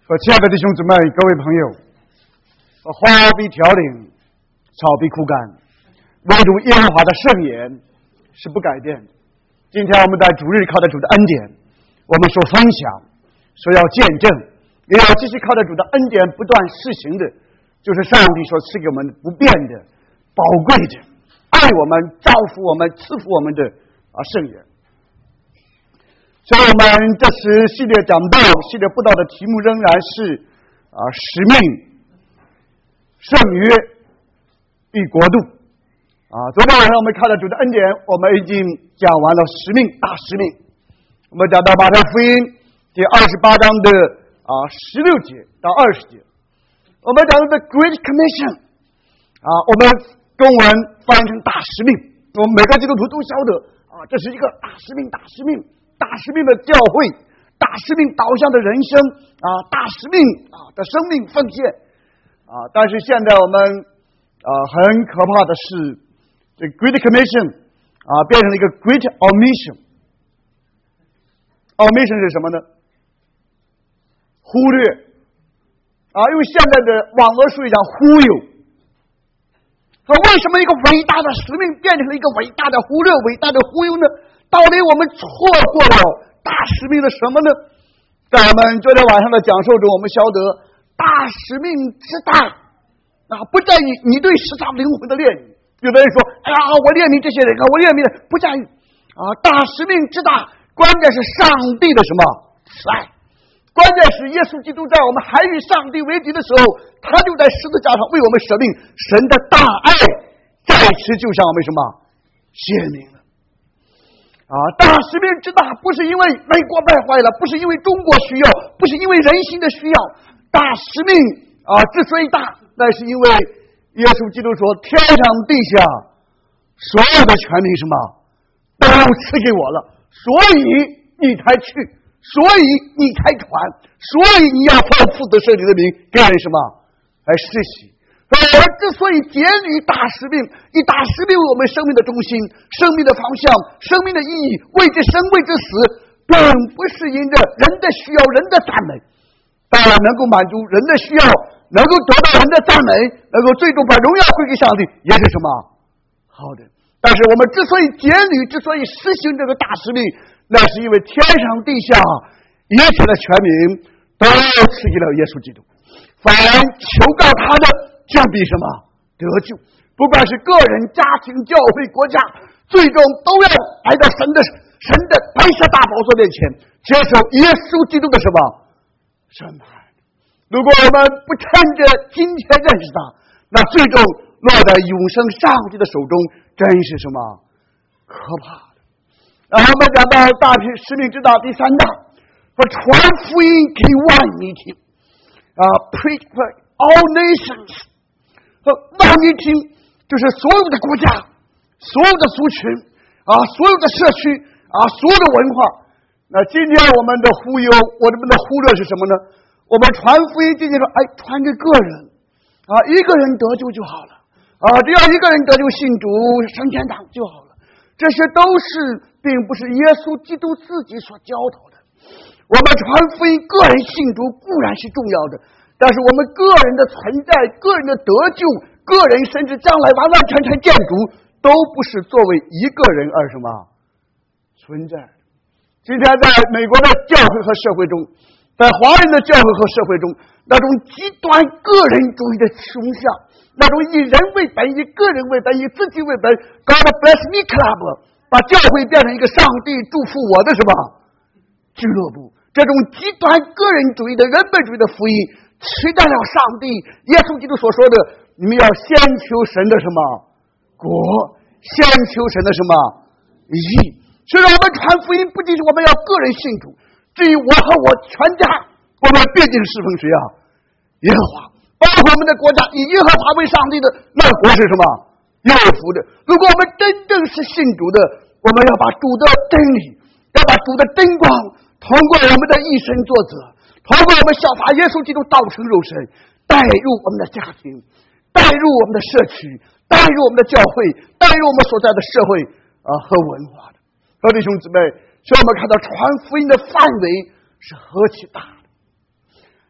亲爱的弟兄姊妹、各位朋友，花必凋零，草必枯干，唯独耶和华的圣言是不改变的。今天我们在主日靠着主的恩典，我们所分享、所要见证，也要继续靠着主的恩典不断施行的，就是上帝所赐给我们不变的、宝贵的、爱我们、造福我们、赐福我们的圣言。所以我们这次系列讲道、系列布道的题目仍然是使命胜约与国度。昨天晚上我们看了主的恩典，我们已经讲完了使命、大使命。我们讲到马太福音第28章的16节到20节，我们讲到的 Great Commission， 我们中文翻译成大使命。我们每个基督徒都晓得这是一个大使命、大使命。大使命的教会，大使命导向的人生大使命的生命奉献但是现在我们很可怕的是，这 Great Commission 变成了一个 Great Omission。Omission 是什么呢？忽略用现在的网络术语讲忽悠。为什么一个伟大的使命变成了一个伟大的忽略、伟大的忽悠呢？到底我们错过了大使命的什么呢？在我们昨天晚上的讲授中，我们晓得大使命之大不在于你对十条灵魂的炼狱。有的人说我炼明这些人我炼明的，不在于大使命之大，关键是上帝的什么慈爱，关键是耶稣基督在我们还与上帝为敌的时候，他就在十字架上为我们舍命。神的大爱在此就向我们什么显明了。大使命之大，不是因为美国败坏了，不是因为中国需要，不是因为人心的需要。大使命之所以大，那是因为耶稣基督说，天上地下所有的权柄什么都赐给我了，所以你才去，所以你才传，所以你要奉父的圣灵的名给人什么来施洗。我们之所以竭力大使命，以大使命为我们生命的中心、生命的方向、生命的意义，为之生为之死，并不是因着人的需要、人的赞美，当然能够满足人的需要，能够得到人的赞美，能够最终把荣耀归给上帝，也是什么好的。但是我们之所以竭力，之所以实行这个大使命，那是因为天上地下一切的权柄都赐给了耶稣基督，凡求告他的将必什么得救。不管是个人、家庭、教会、国家，最终都要来到神的白色大宝座面前，接受耶稣基督的什么审判。如果我们不趁着今天认识他，那最终落在永生上帝的手中，真是什么可怕的。然后我们讲到大使命之大第三大，说传福音给万民听，preach for all nations。万民听就是所有的国家、所有的族群所有的社区所有的文化。那今天我们的忽悠，我们的忽略是什么呢？我们传福音仅仅说传给个人一个人得救就好了只要一个人得救信主升天堂就好了。这些都是并不是耶稣基督自己所教导的。我们传福音，个人信主固然是重要的，但是我们个人的存在、个人的得救、个人甚至将来完完全全见主，都不是作为一个人而什么存在。今天在美国的教会和社会中，在华人的教会和社会中，那种极端个人主义的倾向，那种以人为本、以个人为本、以自己为本，搞得 Bless Me Club， 把教会变成一个上帝祝福我的什么俱乐部。这种极端个人主义的人本主义的福音，取代了上帝耶稣基督所说的，你们要先求神的什么国，先求神的什么义。所以我们传福音不仅是我们要个人信主，至于我和我全家，我们必定侍奉谁耶和华。包括我们的国家以耶和华为上帝的，那国是什么有福的。如果我们真正是信主的，我们要把主的真理，要把主的真光通过我们的一生作则，通过我们效法耶稣基督道成肉身，带入我们的家庭，带入我们的社区，带入我们的教会，带入我们所在的社会和文化的。弟兄姊妹，所以我们看到传福音的范围是何其大的。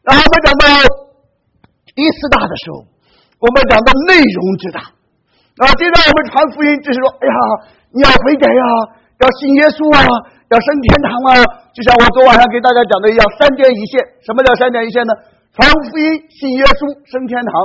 然后我们讲到第4大的时候，我们讲到内容之大。今天我们传福音就是说，哎呀，你要悔改呀，要信耶稣啊，要升天堂啊，就像我昨晚上给大家讲的一样，3点一线。什么叫3点一线呢？传福音、信耶稣、升天堂。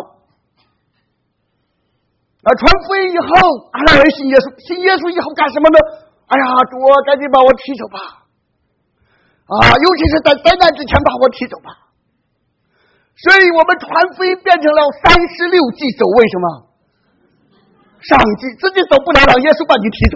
传福音以后，让人信耶稣，信耶稣以后干什么呢？哎呀，主啊，赶紧把我提走吧！尤其是在灾难之前把我提走吧。所以我们传福音变成了36计走，为什么？上计自己走不了，让耶稣把你提走。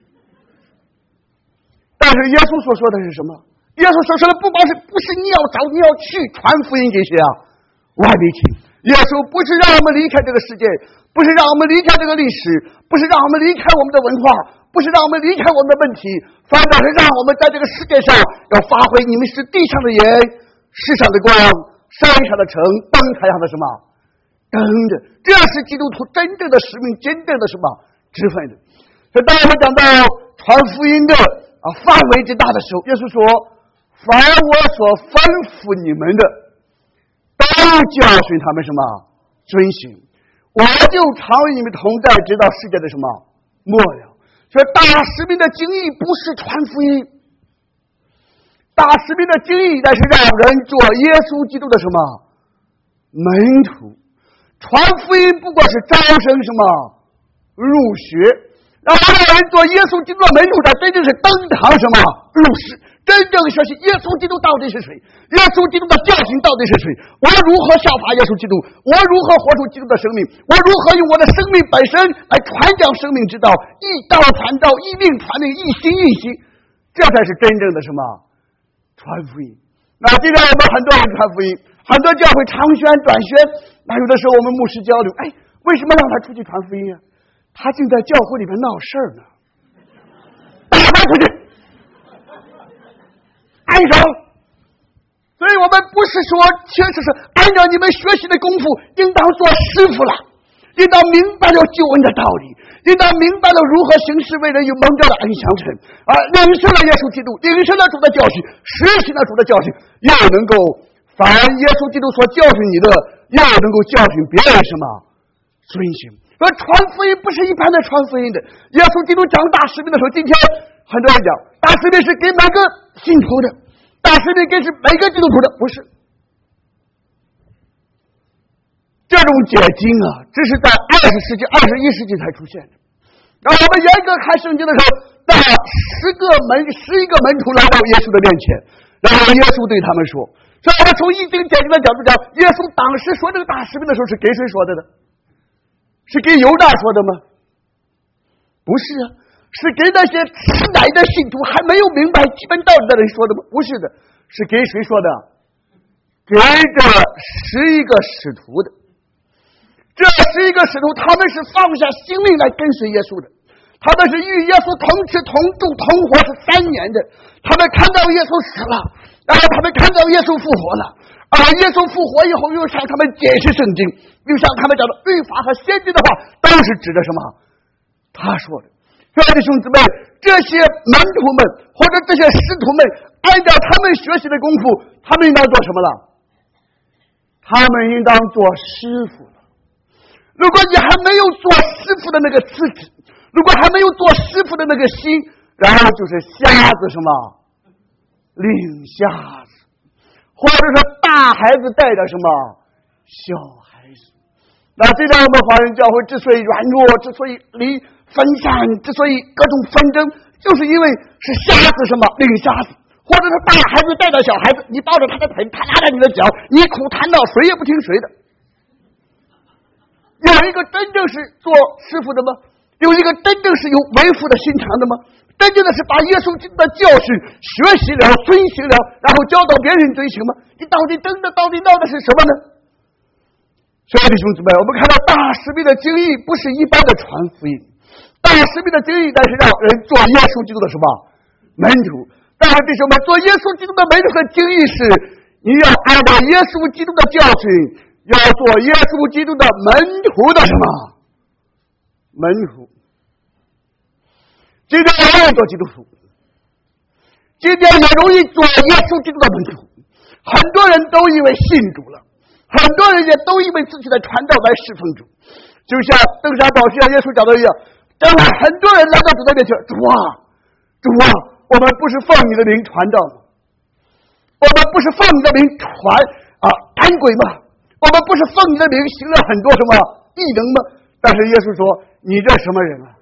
但是耶稣所说的是什么？耶稣所说的不是你要找，你要去传福音给谁啊？外地去。耶稣不是让我们离开这个世界，不是让我们离开这个历史，不是让我们离开我们的文化，不是让我们离开我们的问题，反倒是让我们在这个世界上要发挥你们是地上的盐，世上的光，山上的城，灯台上的什么灯的。这是基督徒真正的使命，真正的什么职分的。所以当我们讲到传福音的范围之大的时候，耶稣说，凡我所吩咐你们的，都教训他们什么遵行，我就常与你们同在，直到世界的什么末了。所以大使命的经义不是传福音，大使命的经义乃是让人做耶稣基督的什么门徒。传福音不过是招生什么入学，让人做耶稣基督的门徒，才真正是登堂什么入室，真正学习耶稣基督到底是谁，耶稣基督的教训到底是谁，我如何效法耶稣基督，我如何活出基督的生命，我如何用我的生命本身来传讲生命之道，一道传道，一命传命，一心一心，这才是真正的什么传福音。那今天我们很多人传福音，很多教会长宣短宣，那有的时候我们牧师交流，为什么让他出去传福音啊？他竟在教会里面闹事儿呢，打他出去，按手。所以我们不是说，其实是按照你们学习的功夫，应当做师傅了，应当明白了救恩的道理，应当明白了如何行事为人有蒙召的恩相称，领受了耶稣基督，领受了主的教训，实行了主的教训，又能够凡耶稣基督所教训你的，又能够教训别人什么遵行。说传福音不是一般的传福音的。耶稣基督讲大使命的时候，今天很多人讲大使命是给每个信徒的，大使命给是每个基督徒的，不是。这种解经只是在20世纪、21世纪才出现的。然后我们严格看圣经的时候，那11个门徒来到耶稣的面前，然后耶稣对他们说，所以我们从易经解经的角度讲，耶稣当时说这个大使命的时候是给谁说的呢？是给犹大说的吗？不是是给那些迟来的信徒还没有明白基本道理的人说的吗？不是的，是给谁说的？给这11个使徒的。这11个使徒，他们是放下性命来跟随耶稣的，他们是与耶稣同吃同住同活是3年的，他们看到耶稣死了，然后他们看到耶稣复活了，耶稣复活以后又向他们解释圣经，又向他们讲的律法和先知的话都是指的什么？他说的。各位弟兄姊妹，这些门徒们或者这些师徒们按照他们学习的功夫，他们应当做什么了？他们应当做师傅了。如果你还没有做师傅的那个资质，如果还没有做师傅的那个心，然后就是瞎子什么领瞎子，或者是大孩子带着什么小孩子。那这让我们华人教会之所以软弱，之所以分散，之所以各种纷争，就是因为是瞎子什么领瞎子，或者是大孩子带着小孩子，你抱着他的腿，他拉着你的脚，你苦谈到谁也不听谁的。有一个真正是做师傅的吗？有一个真正是有为父的心肠的吗？真正的是把耶稣基督的教训学习了、遵行了，然后教导别人遵行吗？你到底闹的是什么呢？所以弟兄姊妹，我们看到大使命的经义不是一般的传福音，大使命的经义但是让人做耶稣基督的什么门徒。但是弟兄们，做耶稣基督的门徒的经义是你要按照耶稣基督的教训，要做耶稣基督的门徒的什么门徒。今天我也做基督徒，今天也容易做耶稣基督的门徒， 很多人都以为信主了，很多人也都以为自己的传道来侍奉主，就像登山宝训耶稣讲的一样，当很多人来到主的面前，主啊，主啊，我们不是奉你的名传道吗？我们不是奉你的名传赶鬼吗？我们不是奉你的名行了很多什么异能吗？但是耶稣说，你这什么人啊？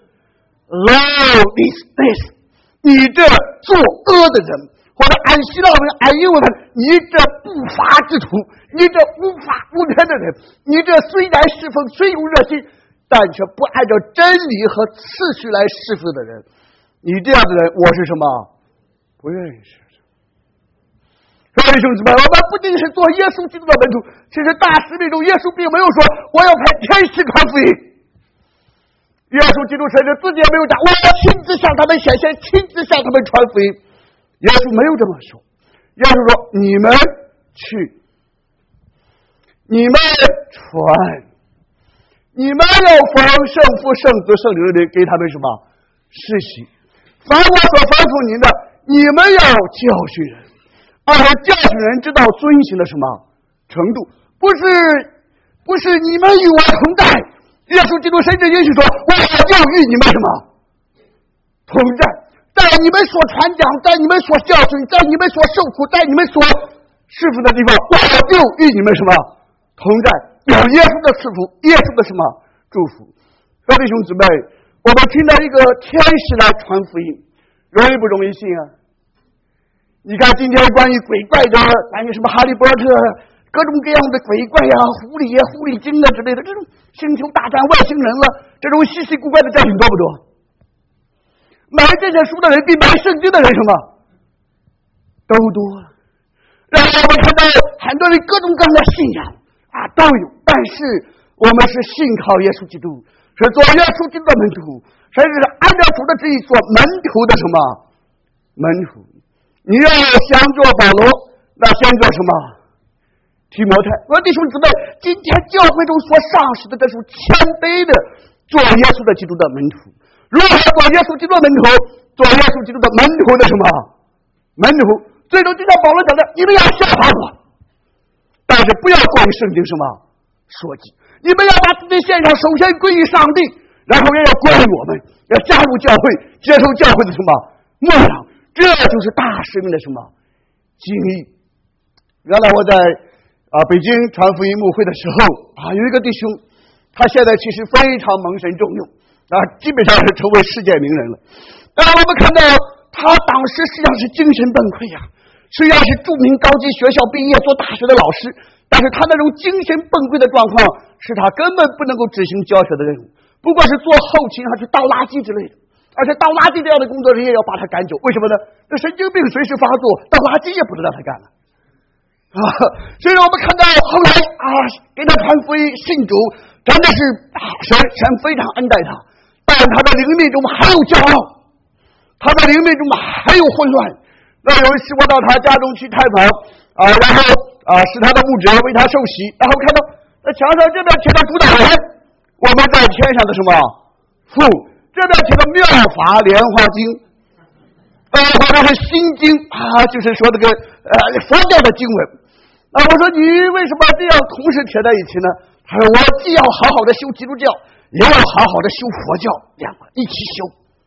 Lord is this， 你这作恶的人，或者按希腊文按英文，你这不法之徒，你这无法无天的人，你这虽然侍奉虽有热心，但却不按照真理和次序来侍奉的人，你这样的人，我是什么？不认识。所以兄弟们，我们不仅是做耶稣基督的门徒，其实大使命中耶稣并没有说我要派天使传福音。耶稣基督甚至自己也没有讲我要亲自向他们显现，亲自向他们传福音。耶稣没有这么说，耶稣说你们去，你们传，你们要奉圣父圣子圣灵的名给他们什么施洗，凡我所吩咐您的，你们要教训人，而且教训人知道遵行的什么程度，不是你们与我同在。耶稣基督甚至允许说，我要与你们什么同在，在你们所传讲，在你们所教训，在你们所受苦，在你们所侍奉的地方，我就与你们什么同在，有耶稣的赐福，耶稣的什么祝福。各位弟兄姊妹，我们听到一个天使来传福音，容易不容易信啊？你看今天关于鬼怪的，关于什么哈利波特，各种各样的鬼怪呀、狐狸呀、狐狸精啊之类的，这种星球大战、外星人了，这种稀奇古怪的教训多不多？买这些书的人比买圣经的人什么都多。然后我们看到很多人各种各样的信仰都有，但是我们是信靠耶稣基督，是做耶稣基督的门徒，甚至是按照主的旨意做门徒的什么门徒。你要想做保罗，那先做什么提摩太。我弟兄姊妹，今天教会中所上使的，这是谦卑的做耶稣的基督的门徒。如何做耶稣基督的门徒？做耶稣基督的门徒的什么门徒？最终就像保罗讲的，你们要效法我，但是不要光圣经什么说记，你们要把自己献上，首先归于上帝，然后也要归于我们，要加入教会，接受教会的什么牧养，这就是大使命的什么经历。原来我在北京传福音牧会的时候有一个弟兄，他现在其实非常蒙神重用基本上是成为世界名人了。我们看到他当时实际上是精神崩溃虽然是著名高级学校毕业做大学的老师，但是他那种精神崩溃的状况使他根本不能够执行教学的任务，不管是做后勤还是倒垃圾之类的，而且倒垃圾这样的工作人也要把他赶走。为什么呢？这神经病随时发作，倒垃圾也不能让他干了所以我们看到后来给他传福音信主，真的是神非常恩待他，但他的灵命中还有骄傲，他的灵命中还有混乱。那有一次我到他家中去探访然后是他的牧者为他受洗，然后看到墙上这边贴的主导人，我们在天上的什么父，这边贴的妙法莲花经或者是心经就是说这个佛教的经文我说你为什么这样同时贴在一起呢？他说我既要好好的修基督教，也要好好的修佛教，两个一起修。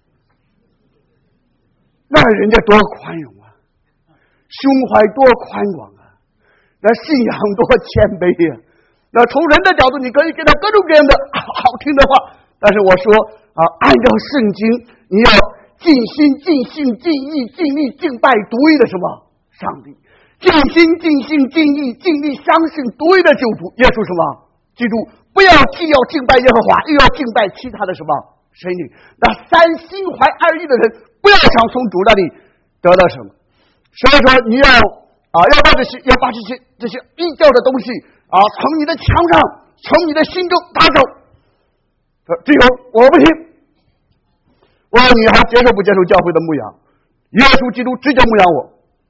那人家多宽容胸怀多宽广那信仰多谦卑那从人的角度你可以给他各种各样的好听的话，但是我说按照圣经你要尽心尽性尽意尽力敬拜独一的什么上帝，尽心尽性尽意尽力相信独一的救主耶稣什么基督，不要既要敬拜耶和华又要敬拜其他的什么神灵。那三心怀二意的人不要想从主那里得到什么。所以说你要要把这些异教的东西从你的墙上从你的心中打走。最后我不行，我说你还接受不接受教会的牧养？耶稣基督直接牧养我。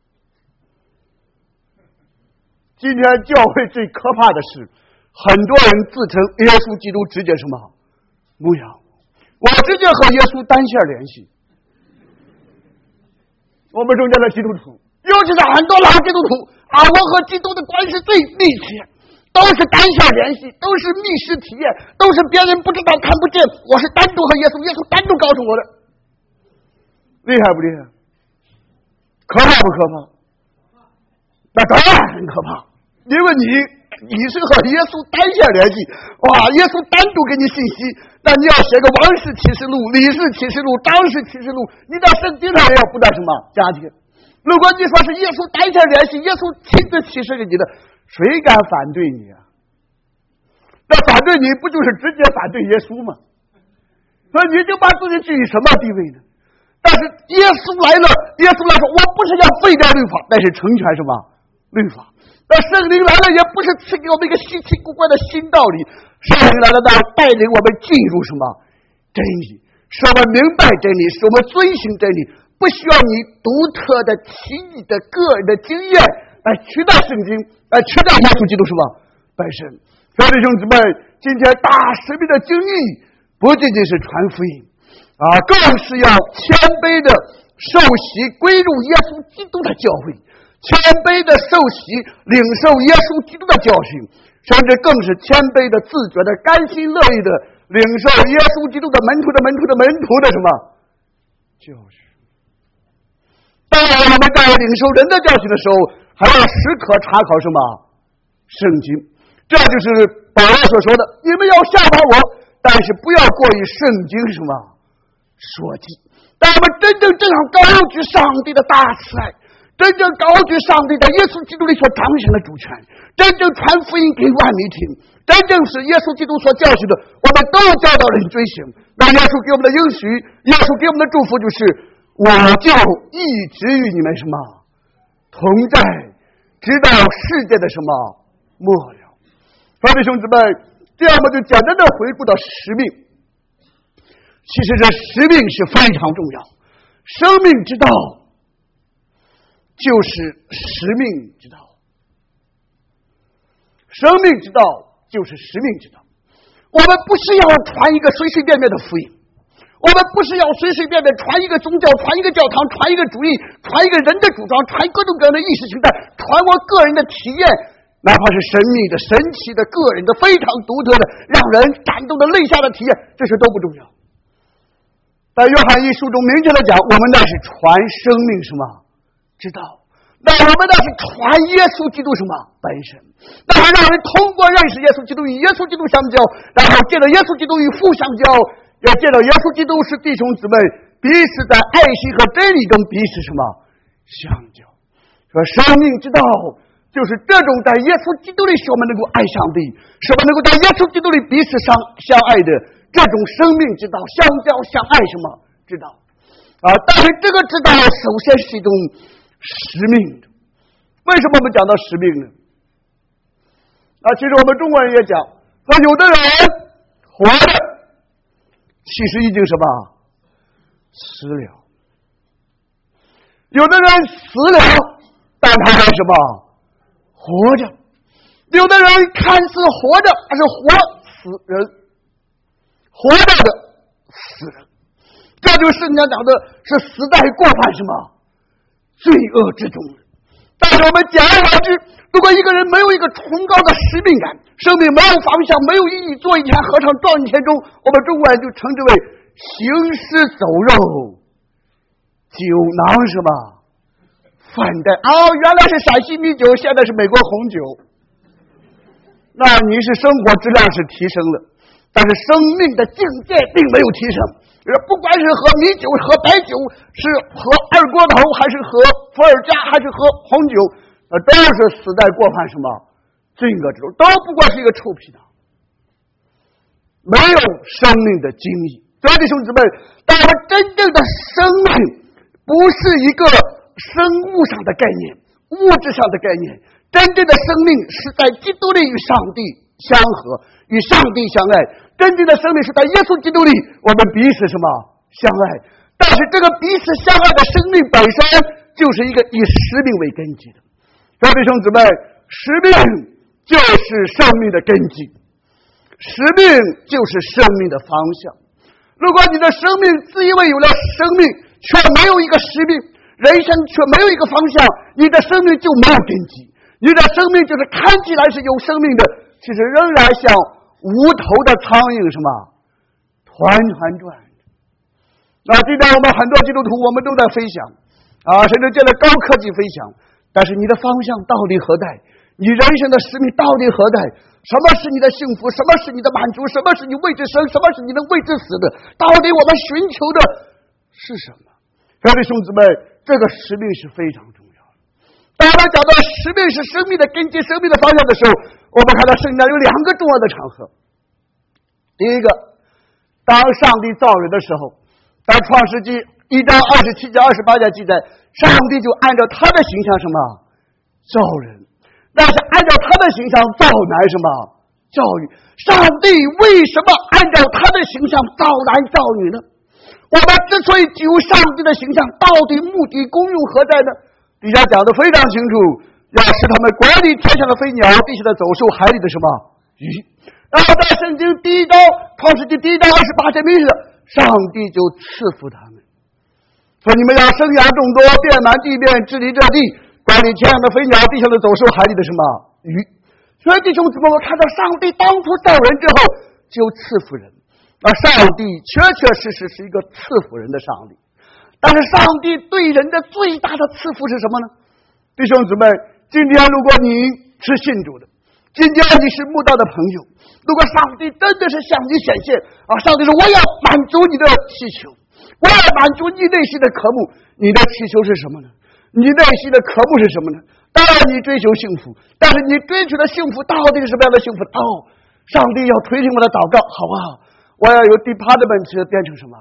今天教会最可怕的是很多人自称耶稣基督直接什么牧养我直接和耶稣单线联系。我们中间的基督徒，尤其是很多老基督徒我和基督的关系最密切，都是单线联系，都是密室体验，都是别人不知道看不见，我是单独和耶稣，耶稣单独告诉我的。厉害不厉害？可怕不可怕？那当然很可怕，因为你是和耶稣单线联系，耶稣单独给你信息，那你要写个王氏启示录、李氏启示录、张氏启示录，你在圣经上也要不断什么加添。如果你说是耶稣单线联系，耶稣亲自启示给你的，谁敢反对你啊？那反对你不就是直接反对耶稣吗？所以你就把自己置于什么地位呢？但是耶稣来了，耶稣来说，我不是要废掉律法，但是成全什么律法。那圣灵来了，也不是赐给我们一个稀奇古怪的新道理，圣灵来了，那带领我们进入什么真理，使我们明白真理，使我们遵行真理，不需要你独特的奇异的个人的经验来取代圣经，来取代耶稣基督是吧？本身，所以弟兄姊妹，今天大使命的经历不仅仅是传福音更是要谦卑的受洗归入耶稣基督的教会，谦卑的受洗领受耶稣基督的教训，甚至更是谦卑的自觉的甘心乐意的领受耶稣基督的门徒的什么教训。当然我们在领受人的教训的时候，还要时刻查考什么圣经，这就是保罗所说的，你们要效法我，但是不要过于圣经什么说记。当我们真正高举上帝的大慈爱，真正高举上帝在耶稣基督里所彰显的主权，真正传福音给万民听，真正是耶稣基督所教训的，我们都教导人追行。那耶稣给我们的应许，耶稣给我们的祝福就是，我就一直与你们什么同在，直到世界的什么末了。各位兄弟们，这样我们就简单的回顾到使命。其实这使命是非常重要，生命之道就是使命之道，生命之道就是使命之道。我们不是要传一个随随便便的福音，我们不是要随随便便传一个宗教，传一个教堂，传一个主义，传一个人的主张，传各种各样的意识形态，传我个人的体验，哪怕是神秘的、神奇的、个人的、非常独特的、让人感动的、泪下的体验，这些都不重要。在约翰一书中明确的讲，我们那是传生命什么之道，那我们那是传耶稣基督什么本身，那是让人通过认识耶稣基督与耶稣基督相交，然后借着耶稣基督与父相交，要借着耶稣基督使弟兄姊妹彼此在爱心和真理中彼此什么相交。说生命之道就是这种在耶稣基督里使我们能够爱上帝，使我们能够在耶稣基督里彼此相爱的这种生命之道，相交相爱什么之道但是这个之道首先是一种使命的。为什么我们讲到使命呢？其实我们中国人也讲，说有的人活着其实已经什么死了，有的人死了，但他还什么活着，有的人看似活着，还是活死人，活着的死人，这就是圣经讲的是死在过犯什么罪恶之中。但是我们简而言之，如果一个人没有一个崇高的使命感，生命没有方向，没有意义，做一天和尚撞一天钟，我们中国人就称之为行尸走肉，酒囊什么饭袋原来是陕西米酒，现在是美国红酒，那你是生活质量是提升了，但是生命的境界并没有提升。不管是喝米酒、喝白酒，是喝二锅头，还是喝伏尔加，还是喝红酒，都是死在过犯什么罪恶之中，都不过是一个臭皮囊，没有生命的经历。所以弟兄姊妹，但是真正的生命不是一个生物上的概念，物质上的概念，真正的生命是在基督里与上帝相合，与上帝相爱。真正的生命是在耶稣基督里，我们彼此什么相爱。但是这个彼此相爱的生命本身就是一个以使命为根基的。各位弟兄姊妹，使命就是生命的根基，使命就是生命的方向。如果你的生命自以为有了生命，却没有一个使命，人生却没有一个方向，你的生命就没有根基， 你的生命就是看起来是有生命的，其实仍然像无头的苍蝇什么团团转。那今天我们很多基督徒我们都在飞翔甚至建了高科技飞翔，但是你的方向到底何在？你人生的使命到底何在？什么是你的幸福？什么是你的满足？什么是你为之生？什么是你能为之死的？到底我们寻求的是什么？各位兄姊妹，这个使命是非常重要的。当我们讲到使命是生命的根基、生命的方向的时候，我们看到圣经有两个重要的场合。第一个，当上帝造人的时候，在创世纪1章27节28节记载，上帝就按照他的形象什么造人，但是按照他的形象造男什么造女。上帝为什么按照他的形象造男造女呢？我们之所以具有上帝的形象，到底目的功用何在呢？底下讲得非常清楚，要使他们管理天上的飞鸟，地下的走兽，海里的什么鱼。然后在圣经第1章创世纪第1章28节明示，上帝就赐福他们，说你们要生养众多，遍满地面，治理这地，管理天上的飞鸟，地上的走兽，海里的什么鱼。所以弟兄姊妹，我看到上帝当初造人之后就赐福人，上帝确确实实是一个赐福人的上帝。但是上帝对人的最大的赐福是什么呢？弟兄姊妹，今天如果你是信主的，今天你是慕道的朋友，如果上帝真的是向你显现上帝说我要满足你的祈求，我要满足你内心的渴慕，你的祈求是什么呢？你内心的渴慕是什么呢？当然你追求幸福，但是你追求的幸福到底是什么样的幸福？上帝要垂听我的祷告，好不好？我要有 department 变成什么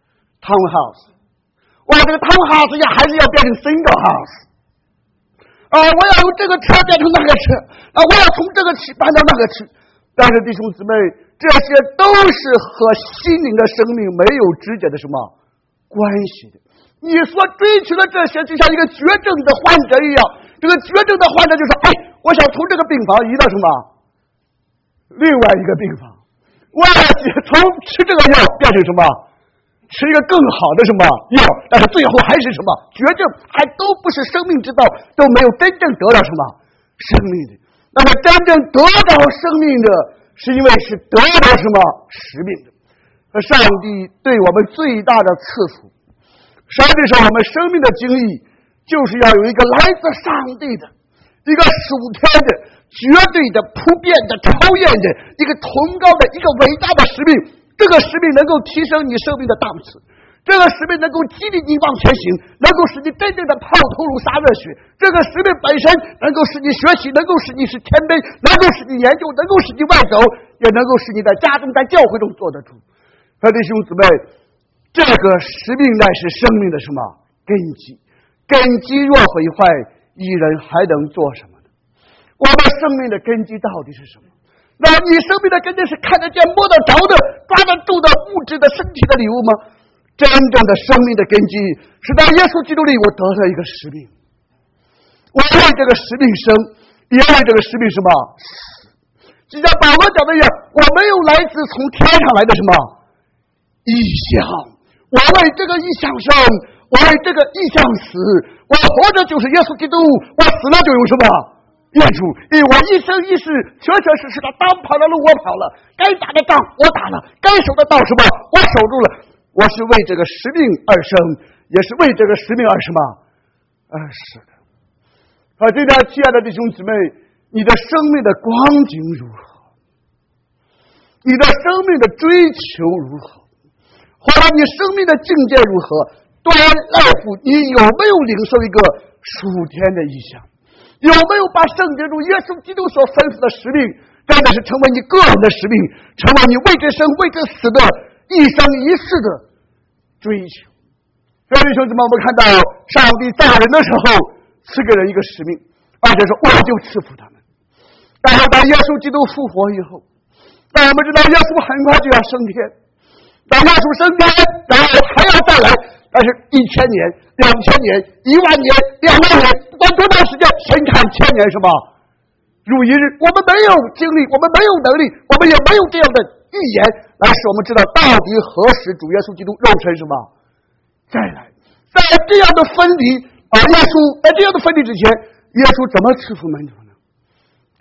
townhouse， 我这个 townhouse 还是要变成 single house，我要有这个车变成那个车我要从这个区搬到那个区。但是弟兄姊妹，这些都是和心灵的生命没有直接的什么关系的。你所追求的这些就像一个绝症的患者一样，这个绝症的患者就说我想从这个病房移到什么另外一个病房，我要从吃这个药变成什么吃一个更好的什么药，但是最后还是什么绝症，还都不是生命之道，都没有真正得到什么生命的。那么真正得到生命的，是因为是得到什么使命的。上帝对我们最大的赐福，上帝说我们生命的经历就是要有一个来自上帝的一个属天的绝对的普遍的超验的一个崇高的一个伟大的使命。这个使命能够提升你生命的档次，这个使命能够激励你往前行，能够使你真正的泡头颅洒热血。这个使命本身能够使你学习，能够使你是谦卑，能够使你研究，能够使你外走，也能够使你在家中在教会中做得住。弟兄姊妹，这个使命乃是生命的什么根基？根基若毁坏，一人还能做什么呢？我们生命的根基到底是什么？那你生命的根基是看得见摸得着的抓得住的物质的身体的礼物吗？真正的生命的根基是在耶稣基督里我得到一个使命，我为这个使命生，也为这个使命什么死。就像保罗讲的一样，我没有来自从天上来的什么异象，我为这个异象生，我为这个异象死，我活着就是耶稣基督，我死了就有什么耶稣。因为我一生一世确确实实的当跑的路我跑了，该打的仗我打了，该守的道什么我守住了。我是为这个使命而生，也是为这个使命而什么而死的。今天亲爱的弟兄姊妹，你的生命的光景如何？你的生命的追求如何？或者你生命的境界如何？端赖乎你有没有领受一个属天的意象？有没有把圣经中耶稣基督所吩咐的使命真的是成为你个人的使命，成为你为这生为这死的一生一世的追求？各位兄弟们，我们看到上帝造人的时候赐给人一个使命，而且说我就赐福他们。然后当耶稣基督复活以后，但我们知道耶稣很快就要升天，当耶稣升天，然后还要再来，但是1000年、2000年、10000年、20000年，不管多长时间，神看1000年是吧？如一日。我们没有精力，我们没有能力，我们也没有这样的预言来使我们知道到底何时主耶稣基督肉身什么再来。在这样的分离耶稣在这样的分离之前，耶稣怎么赐福门徒呢？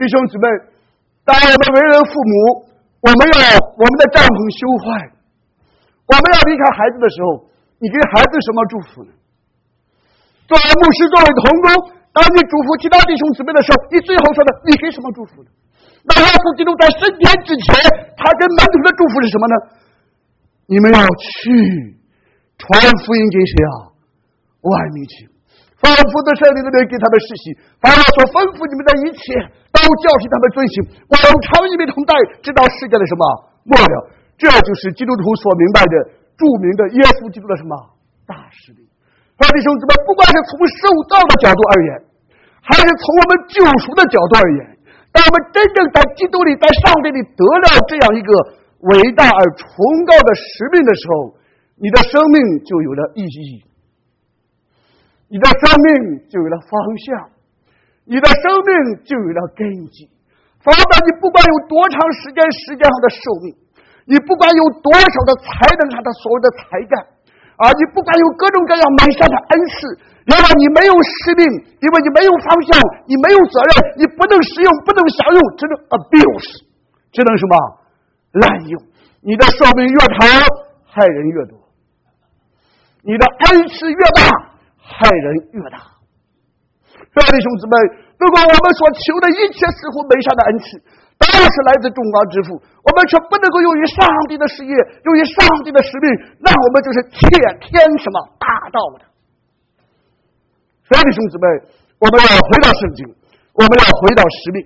弟兄姊妹，当我们为人父母，我们的帐篷修坏，我们要离开孩子的时候，你给孩子什么祝福呢？作为牧师，作为同工，当你嘱咐其他弟兄姊妹的时候，你最后说的，你给什么祝福呢？那耶稣基督在升天之前，他跟门徒的祝福是什么呢？你们要去传福音给谁啊？万民去，丰富的圣灵的人给他们施行，把我所吩咐你们的一切都教训他们遵行。我常与你们同在，直到世界的什么末了。这就是基督徒所明白的著名的耶稣基督的什么大使命。弟兄姊妹，不管是从受造的角度而言，还是从我们救赎的角度而言，当我们真正在基督里，在上帝里得了这样一个伟大而崇高的使命的时候，你的生命就有了意义，你的生命就有了方向，你的生命就有了根基。否则你不管有多长时间上的寿命，你不管有多少的才能上的所谓的才干，你不管有各种各样美善的恩赐，因为你没有使命，因为你没有方向，你没有责任，你不能使用，不能享用，只能 abuse， 只能什么滥用。你的寿命越长，害人越多；你的恩赐越大，害人越大。所以弟兄姊妹，如果我们所求的一切似乎美善的恩赐都是来自众光之父，我们却不能够用于上帝的事业，用于上帝的使命，那我们就是窃天什么大道的。所以弟兄姊妹，我们要回到圣经，我们要回到使命。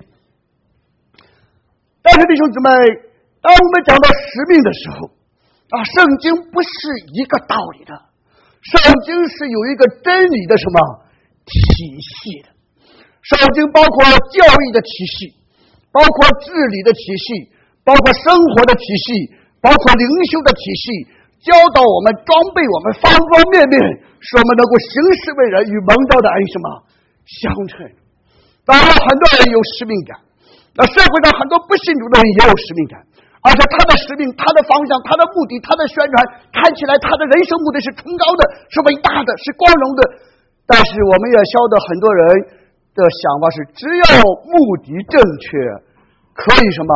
但是弟兄姊妹，当我们讲到使命的时候，圣经不是一个道理的，圣经是有一个真理的什么体系的。圣经包括教育的体系，包括治理的体系，包括生活的体系，包括灵修的体系，教导我们，装备我们，方方面面，使我们能够行事为人，与蒙召的恩什么相称。当然很多人有使命感，那社会上很多不信主的人也有使命感，而且他的使命，他的方向，他的目的，他的宣传，看起来他的人生目的是崇高的，是伟大的，是光荣的。但是我们也晓得很多人的想法是，只要目的正确，可以什么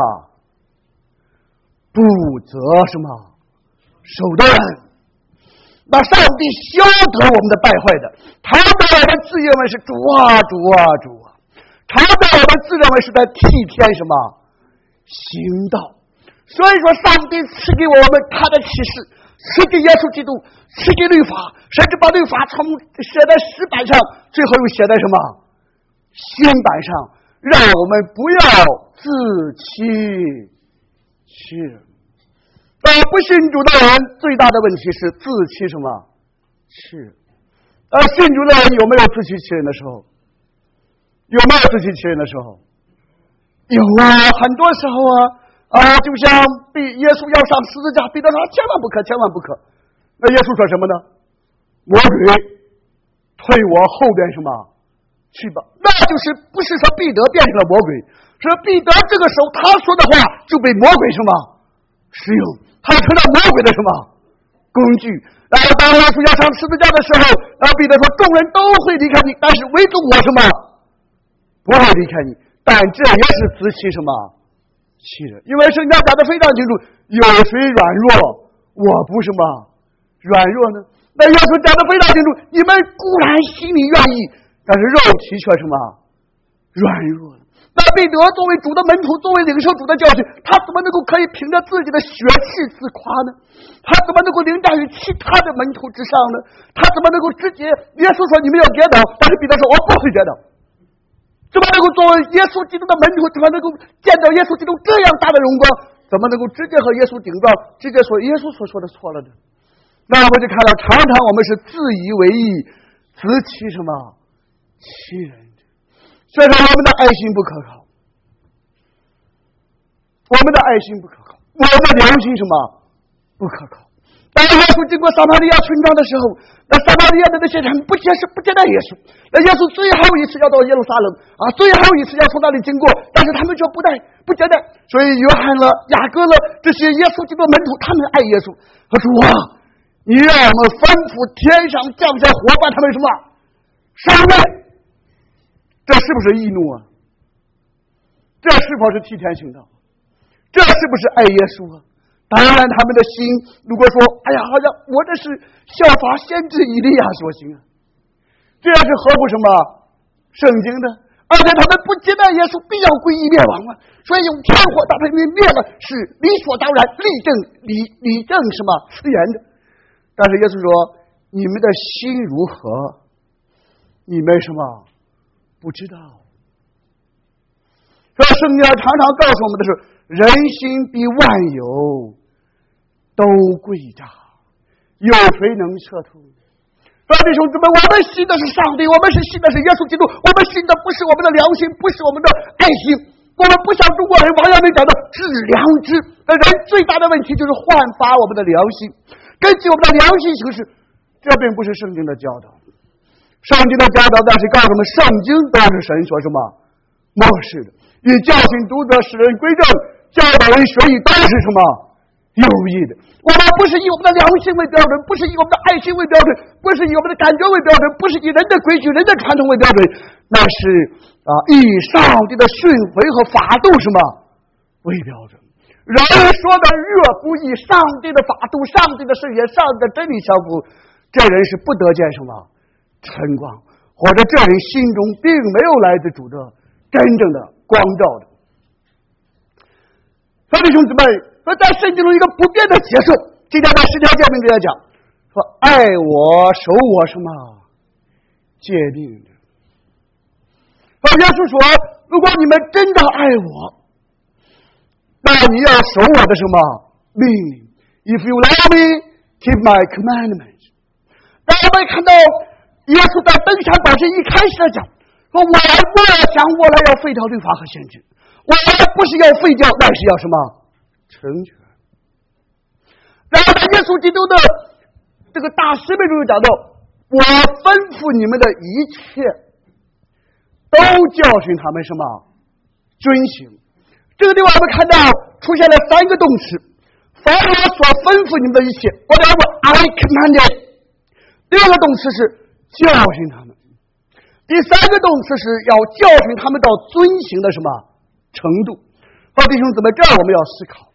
不择什么手段。那上帝晓得我们的败坏的，常常我们自认为是主啊，常常我们自认为是在替天什么行道。所以说上帝赐给我们他的启示，赐给耶稣基督，赐给律法，甚至把律法从写在石板上，最后又写在什么心板上，让我们不要自欺欺人。不信主的人最大的问题是自欺什么欺人。信主的人有没有自欺欺人的时候？有没有自欺欺人的时候？有啊，很多时候就像耶稣要上十字架，彼得说千万不可，千万不可。那耶稣说什么呢？魔鬼退我后边什么去吧。那就是不是说彼得变成了魔鬼，是彼得这个时候他说的话就被魔鬼什么使用，他成了魔鬼的什么工具。然后当耶稣要上十字架的时候，彼得说众人都会离开你，但是唯独我什么不会离开你。但这也是自欺什么欺人，因为圣经讲的非常清楚，有谁软弱我不什么软弱呢？那耶稣讲的非常清楚，你们固然心里愿意，但是肉体却什么软弱了。那彼得作为主的门徒，作为领受主的教训，他怎么能够可以凭着自己的血气自夸呢？他怎么能够凌驾于其他的门徒之上呢？他怎么能够直接耶稣说你们要跌倒，但是彼得说我不会跌倒。怎么能够作为耶稣基督的门徒，怎么能够见到耶稣基督这样大的荣光，怎么能够直接和耶稣顶撞，直接说耶稣所说的错了呢？那我就看到常常我们是自以为意，自欺什么欺人。所以说我们的爱心不可靠，我们的爱心不可靠，我们的良心什么不可靠。当耶稣经过撒玛利亚村庄的时候，那撒玛利亚的那些人不接待耶稣，那耶稣最后一次要到耶路撒冷最后一次要从那里经过，但是他们却不接待。所以约翰了、雅各了这些耶稣基督门徒，他们爱耶稣，他说你让我们吩咐天上降下火把他们什么烧灭。这是不是易怒这是否是替天行道？这是不是爱耶稣啊？当然他们的心如果说哎呀好像我这是效法先知以利亚所行啊，这样是合乎什么圣经的？而且他们不接待耶稣必要归于灭亡啊，所以用天火把他们灭了是理所当然，理正什么自然的。但是耶稣说你们的心如何你们什么不知道。所以圣经常常告诉我们的是人心比万有都诡诈，有谁能测透？弟兄姊妹，我们信的是上帝，我们是信的是耶稣基督，我们信的不是我们的良心，不是我们的爱心，我们不像中国人王阳明讲的治良知。人最大的问题就是焕发我们的良心，根据我们的良心行事，这并不是圣经的教导。圣经的教导但是告诉我们，圣经都是神所什么漠视的，以教训读者使人归正，教导人学艺都是什么有益的。我们不是以我们的良心为标准，不是以我们的爱心为标准，不是以我们的感觉为标准，不是以人的规矩人的传统为标准，那是以上帝的训诲和法度什么为标准。人说的若不以上帝的法度、上帝的圣言、上帝的真理相符，这人是不得见什么晨光，或者这人心中并没有来自主的真正的光照的。弟兄姊妹，在圣经中一个不变的结束，今天在十条诫命给大家讲说爱我守我什么诫命的。耶稣说如果你们真的爱我，那你要守我的什么命令。 If you love me, keep my commandments。 大家会看到耶稣在登山宝训一开始的讲说我来要废掉律法和先知，我来不是要废掉，但是要什么成全。然后耶稣基督的这个大使命中讲到我吩咐你们的一切都教训他们什么遵行。这个地方我们看到出现了三个动词，凡我所吩咐你们的一切，我讲过 I commanded。 第二个动词是教训他们，第三个动词是要教训他们到遵行的什么程度。弟兄姊妹，这样我们要思考，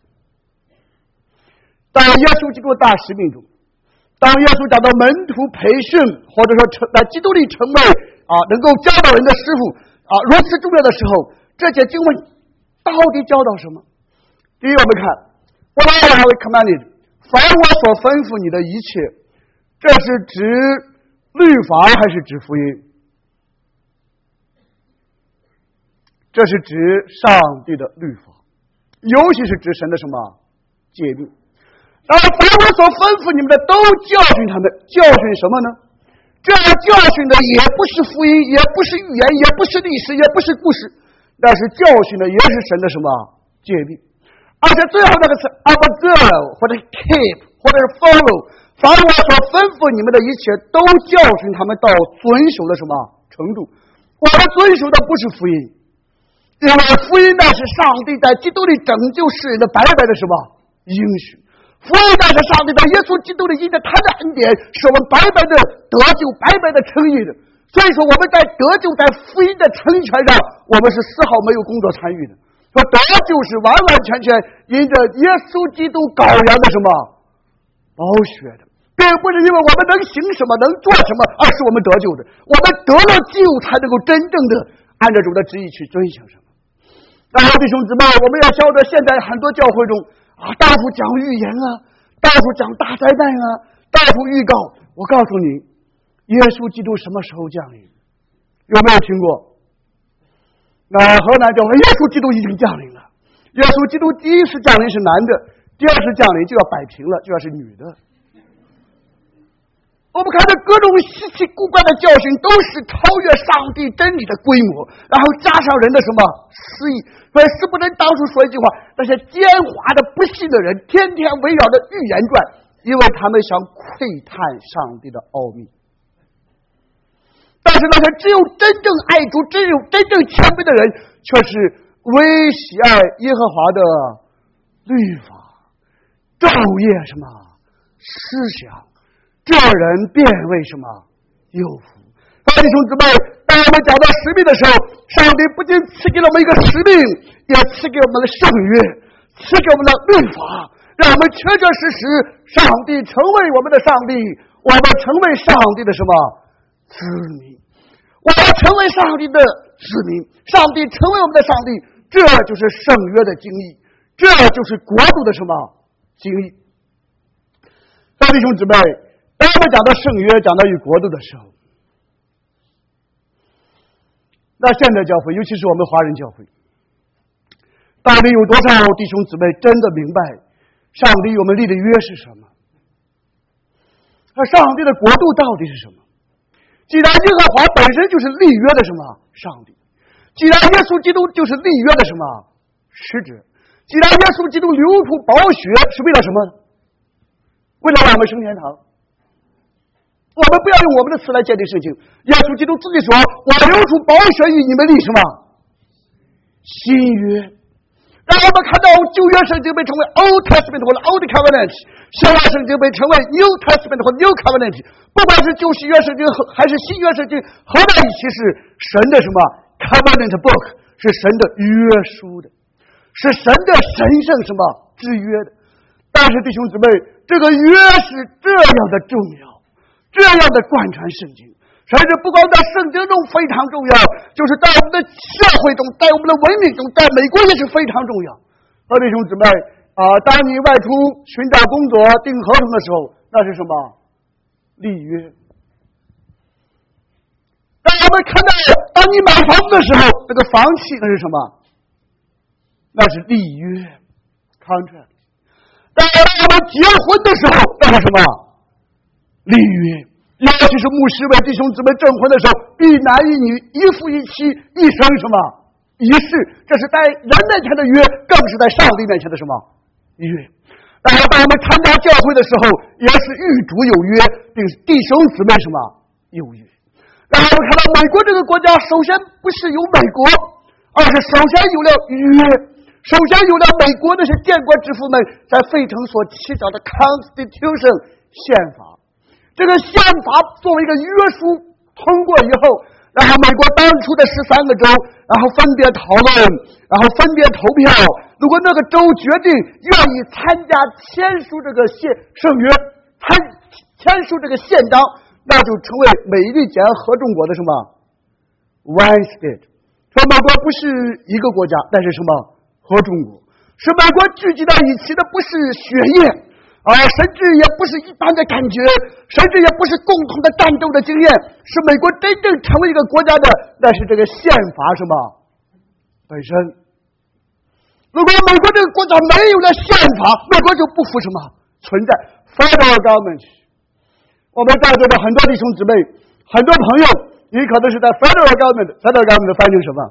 当耶稣基督的大使命中，当耶稣讲到门徒培训或者说在基督里成为能够教导人的师傅如此重要的时候，这些经文到底教导什么？第一，我们看 What I have commanded， 凡我所吩咐你的一切，这是指律法还是指福音？这是指上帝的律法，尤其是指神的什么诫命。然后凡我所吩咐你们的都教训他们，教训什么呢？这样教训的也不是福音，也不是预言，也不是历史，也不是故事，但是教训的也是神的什么诫命。而且最后那个是 observe 或者 keep 或者是 follow， 凡我所吩咐你们的一切都教训他们到遵守的什么程度。我们遵守的不是福音，因为福音那是上帝在基督里拯救世人的白白的什么应许，福音那是上帝在耶稣基督里因着他的恩典使我们白白的得救，白白的称义的。所以说我们在得救在福音的成全上，我们是丝毫没有工作参与的。说得救是完完全全因着耶稣基督羔羊的什么宝血的，并不是因为我们能行什么能做什么，而是我们得救的。我们得了救才能够真正的按照主的旨意去遵行什么。然后弟兄姊妹，我们要晓得现在很多教会中大夫讲预言大夫讲大灾难大夫预告。我告诉你，耶稣基督什么时候降临？有没有听过？河南教会耶稣基督已经降临了。耶稣基督第一次降临是男的，第二次降临就要摆平了，就要是女的。我们看到各种稀奇古怪的教训都是超越上帝真理的规模，然后加上人的什么私意。所以是不能当初说一句话，那些奸猾的不信的人天天围绕着预言传，因为他们想窥探上帝的奥秘。但是那些只有真正爱主只有真正谦卑的人，却是唯喜爱耶和华的律法，昼夜什么思想，这人便为什么有福。 弟兄姊妹，当我们讲到使命的时候，上帝不仅赐给了我们一个使命，也赐给我们的圣约，赐给我们的律法，让我们确确实实上帝成为我们的上帝，我们成为上帝的什么子民，我们成为上帝的子民，上帝成为我们的上帝，这就是圣约的经义，这就是国度的什么经义。弟兄姊妹，当我们讲到圣约，讲到与国度的时候，那现代教会，尤其是我们华人教会，到底有多少弟兄姊妹真的明白上帝与我们立的约是什么？那上帝的国度到底是什么？既然耶和华本身就是立约的什么上帝，既然耶稣基督就是立约的什么使者，既然耶稣基督流出宝血是为了什么？为了让我们升天堂。我们不要用我们的词来鉴定事情，耶稣基督自己说，我流出宝血与你们立什么新约。让我们看到旧约圣经被称为 Old Testament 或者 Old Covenant， 新约圣经被称为 New Testament 或 New Covenant。 不管是旧约圣经还是新约圣经，合在一起是神的什么 Covenant Book， 是神的约书的，是神的神圣什么之约的。但是弟兄姊妹，这个约是这样的重要，这样的贯穿圣经，甚至不光在圣经中非常重要，就是在我们的社会中，在我们的文明中，在美国也是非常重要。弟兄姊妹当你外出寻找工作订合同的时候，那是什么立约。当我们看到当你买房子的时候，这个房契那是什么？那是立约 contract。 当我们结婚的时候，那是什么立约。尤其是牧师为弟兄姊妹证婚的时候，一男一女，一夫一妻，一生什么一世，这是在人面前的约，更是在上帝面前的什么约。当我们参加教会的时候，也是与主有约，并弟兄姊妹什么有约。然后我们看到美国这个国家，首先不是有美国，而是首先有了约，首先有了美国那些建国之父们在费城所起草的 Constitution 宪法。这个宪法作为一个约书通过以后，然后美国当初的13个州，然后分别讨论，然后分别投票，如果那个州决定愿意参加签署这个圣约，签署这个宪章，那就成为美利坚合众国的什么 One State。 说美国不是一个国家，但是什么合众国，是美国聚集在一起的，不是血液甚至也不是一般的感觉，甚至也不是共同的战斗的经验，是美国真正成为一个国家的，那是这个宪法什么本身。如果美国这个国家没有了宪法，美国就不复什么存在 Federal Government。 我们在座的很多弟兄姊妹，很多朋友，你可能是在 Federal Government 翻成什么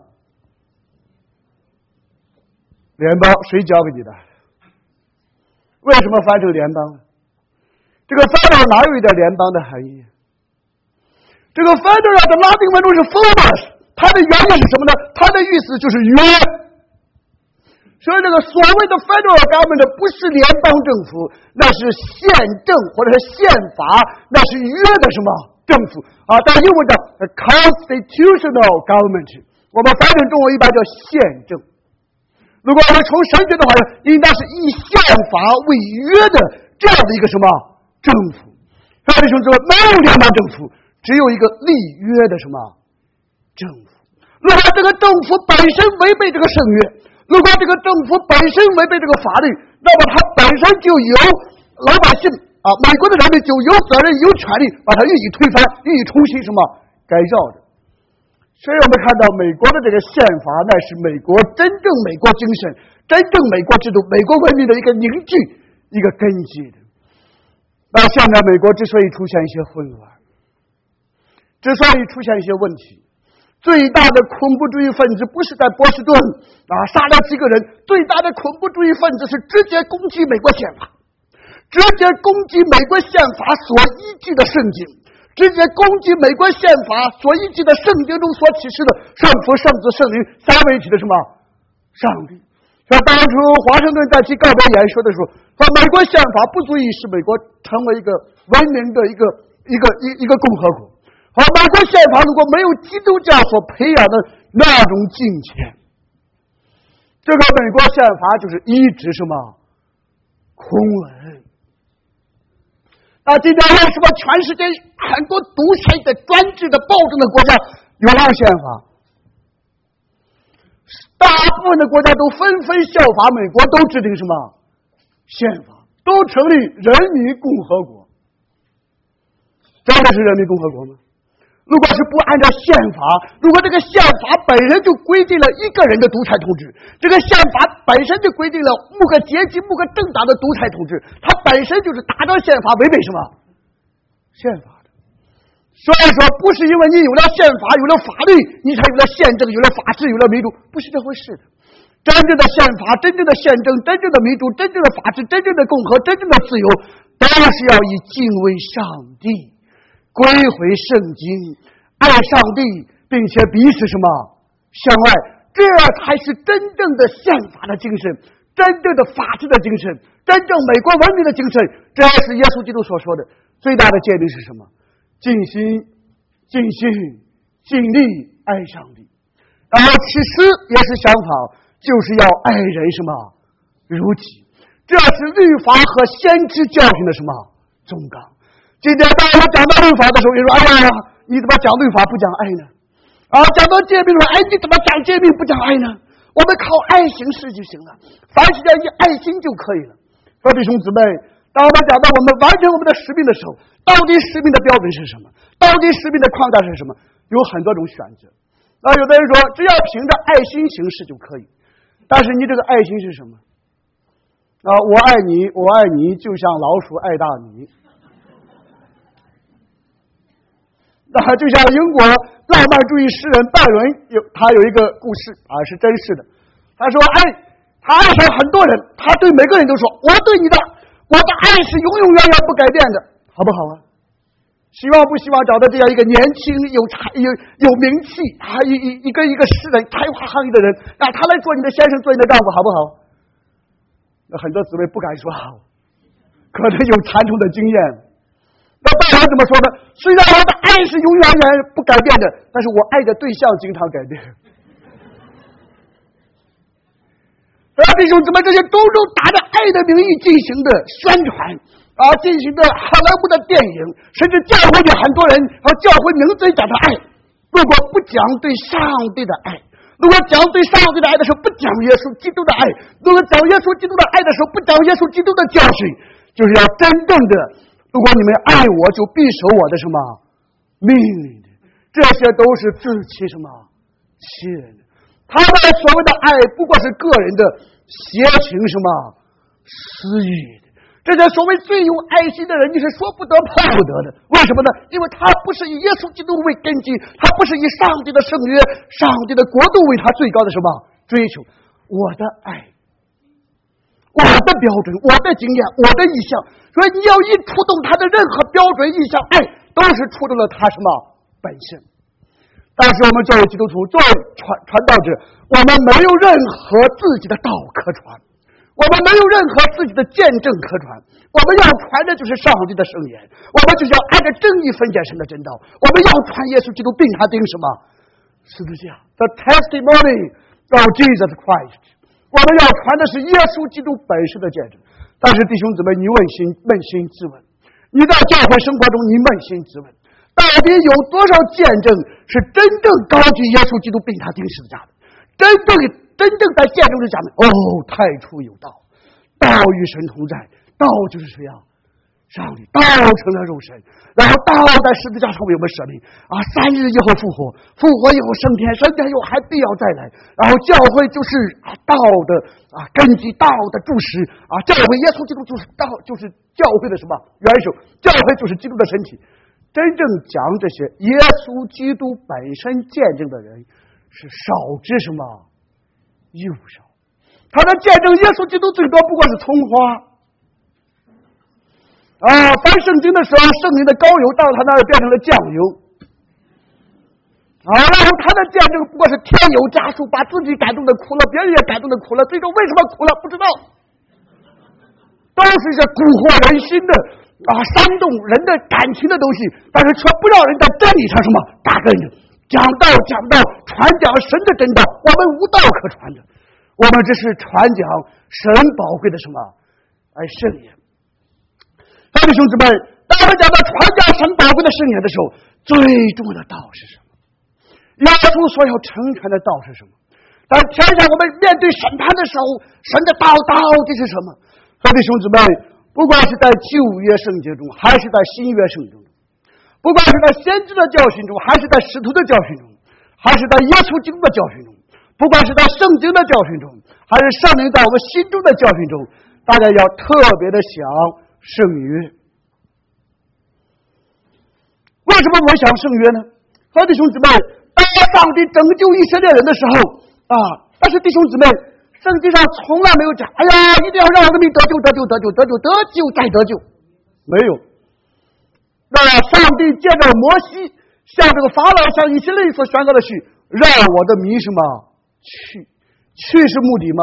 联邦，谁教给你的？为什么翻成联邦？这个 federal 哪有一点联邦的含义？这个 federal 的拉丁文中是 foedus， 它的原意是什么呢？它的意思就是约。所以这个所谓的 federal government 不是联邦政府，那是宪政或者是宪法，那是约的什么政府在英文叫 constitutional government， 我们翻译成中文一般叫宪政。如果我们从神学的话，应当是以宪法为约的这样的一个什么政府。弟兄姊妹，没有联邦政府，只有一个立约的什么政府。如果这个政府本身违背这个圣约，如果这个政府本身违背这个法律，那么它本身就有老百姓美国的人民就有责任有权利把它予以推翻，予以重新什么改造的。所以我们看到美国的这个宪法，那是美国真正美国精神、真正美国制度、美国文明的一个凝聚、一个根基的。那现在美国之所以出现一些混乱，之所以出现一些问题，最大的恐怖主义分子不是在波士顿杀了几个人，最大的恐怖主义分子是直接攻击美国宪法，直接攻击美国宪法所依据的圣经，直接攻击美国宪法所依据的圣经中所启示的圣父、圣子、圣灵三位一体的什么上帝。像当初华盛顿在其告别演说的时候说，美国宪法不足以使美国成为一个文明的一个共和国， 好，美国宪法如果没有基督教所培养的那种敬虔，这个美国宪法就是一直什么空文。那今天为什么全世界很多独裁的、专制的、暴政的国家有了宪法？大部分的国家都纷纷效法美国，都制定什么宪法，都成立人民共和国。真的是人民共和国吗？如果是不按照宪法，如果这个宪法本身就规定了一个人的独裁统治，这个宪法本身就规定了某个阶级、某个政党的独裁统治，它本身就是打着宪法违背什么宪法的。所以说，不是因为你有了宪法、有了法律，你才有了宪政、有了法治、有了民主，不是这回事的。真正的宪法、真正的宪政、真正的民主、真正的法治、真正的共和、真正的自由，都是要以敬畏上帝、归回圣经、爱上帝，并且彼此什么相爱，这才是真正的宪法的精神，真正的法治的精神，真正美国文明的精神。这是耶稣基督所说的最大的诫命是什么？尽心、尽性、尽力爱上帝。然后其实也是相反，就是要爱人什么如己。这是律法和先知教训的什么忠纲。今天当我讲到律法的时候，你说哎呀，你怎么讲律法不讲爱呢？讲到诫命说，哎，你怎么讲诫命不讲爱呢？我们靠爱行事就行了，凡事要以爱心就可以了。说弟兄姊妹，当我们讲到我们完成我们的使命的时候，到底使命的标准是什么？到底使命的框架是什么？有很多种选择。有的人说，只要凭着爱心行事就可以，但是你这个爱心是什么？我爱你，我爱你，就像老鼠爱大米。就像英国浪漫主义诗人拜伦他有一个故事是真实的。他说，他爱上很多人，他对每个人都说，我对你的，我的爱是永永远远不改变的，好不好啊？希望不希望找到这样一个年轻有名气一个诗人才华横溢的人，让他来做你的先生，做你的丈夫，好不好？那很多姊妹不敢说好，可能有惨痛的经验。那拜伦怎么说呢？虽然我的爱是永远不改变的，但是我爱的对象经常改变。弟兄姊妹，这些种种打着爱的名义进行的宣传进行的好莱坞的电影，甚至教会里很多人教会名嘴讲的爱，如果不讲对上帝的爱，如果讲对上帝的爱的时候不讲耶稣基督的爱，如果讲耶稣基督的爱的时候不讲耶稣基督的教训，就是要真正的，如果你们爱我，就必守我的什么命令的，这些都是自欺什么欺人的。他们所谓的爱不过是个人的邪情什么私欲的，这些所谓最有爱心的人，你是说不得碰不得的。为什么呢？因为他不是以耶稣基督为根基，他不是以上帝的圣约、上帝的国度为他最高的什么追求。我的爱，我的标准，我的经验，我的意向，所以你要一触动他的任何标准、意向、爱，都是触动了他什么本身。但是我们作为基督徒，作为传道者，我们没有任何自己的道可传，我们没有任何自己的见证可传，我们要传的就是上帝的圣言，我们就是要按着正义分解神的真道，我们要传耶稣基督，并他钉什么十字架 The testimony of Jesus Christ， 我们要传的是耶稣基督本身的见证。但是弟兄姊妹，你扪心自问，你在教会生活中，你扪心自问，到底有多少见证是真正高举耶稣基督并他钉十字架的？真正在见证之下面，太初有道，道与神同在，道就是谁啊？上帝，道成了肉身，然后道在十字架上为我们舍命3日以后复活，复活以后升天，升天以后还必要再来，然后教会就是道的根基，道的柱石教会耶稣基督就是道，就是教会的什么元首，教会就是基督的身体。真正讲这些耶稣基督本身见证的人是少之什么又少，他的见证耶稣基督最多不过是葱花翻圣经的时候，圣灵的膏油到他那儿变成了酱油然后他的见证不过是添油加醋，把自己感动的哭了，别人也感动的哭了，最终为什么哭了不知道，都是一些蛊惑人心的煽动人的感情的东西，但是却不让人在真理上什么扎根的。讲道，传讲神的真道，我们无道可传的，我们只是传讲神宝贵的什么圣言。弟兄姊妹，当我们讲到传讲神宝贵的圣言的时候，最重要的道是什么？耶稣所要成全的道是什么？当天上我们面对审判的时候，神的道到底是什么？弟兄姊妹，不管是在旧约圣经中，还是在新约圣经中，不管是在先知的教训中，还是在使徒的教训中，还是在耶稣基督的教训中，不管是在圣经的教训中，还是圣灵在我们心中的教训中，大家要特别的想圣约。为什么我想圣约呢？弟兄姊妹，当上帝拯救以色列人的时候但是弟兄姊妹，圣经上从来没有讲一定要让我的民得救再得救，没有。那上帝借着摩西向这个法老向以色列所宣告的是让我的民什么去是目的吗？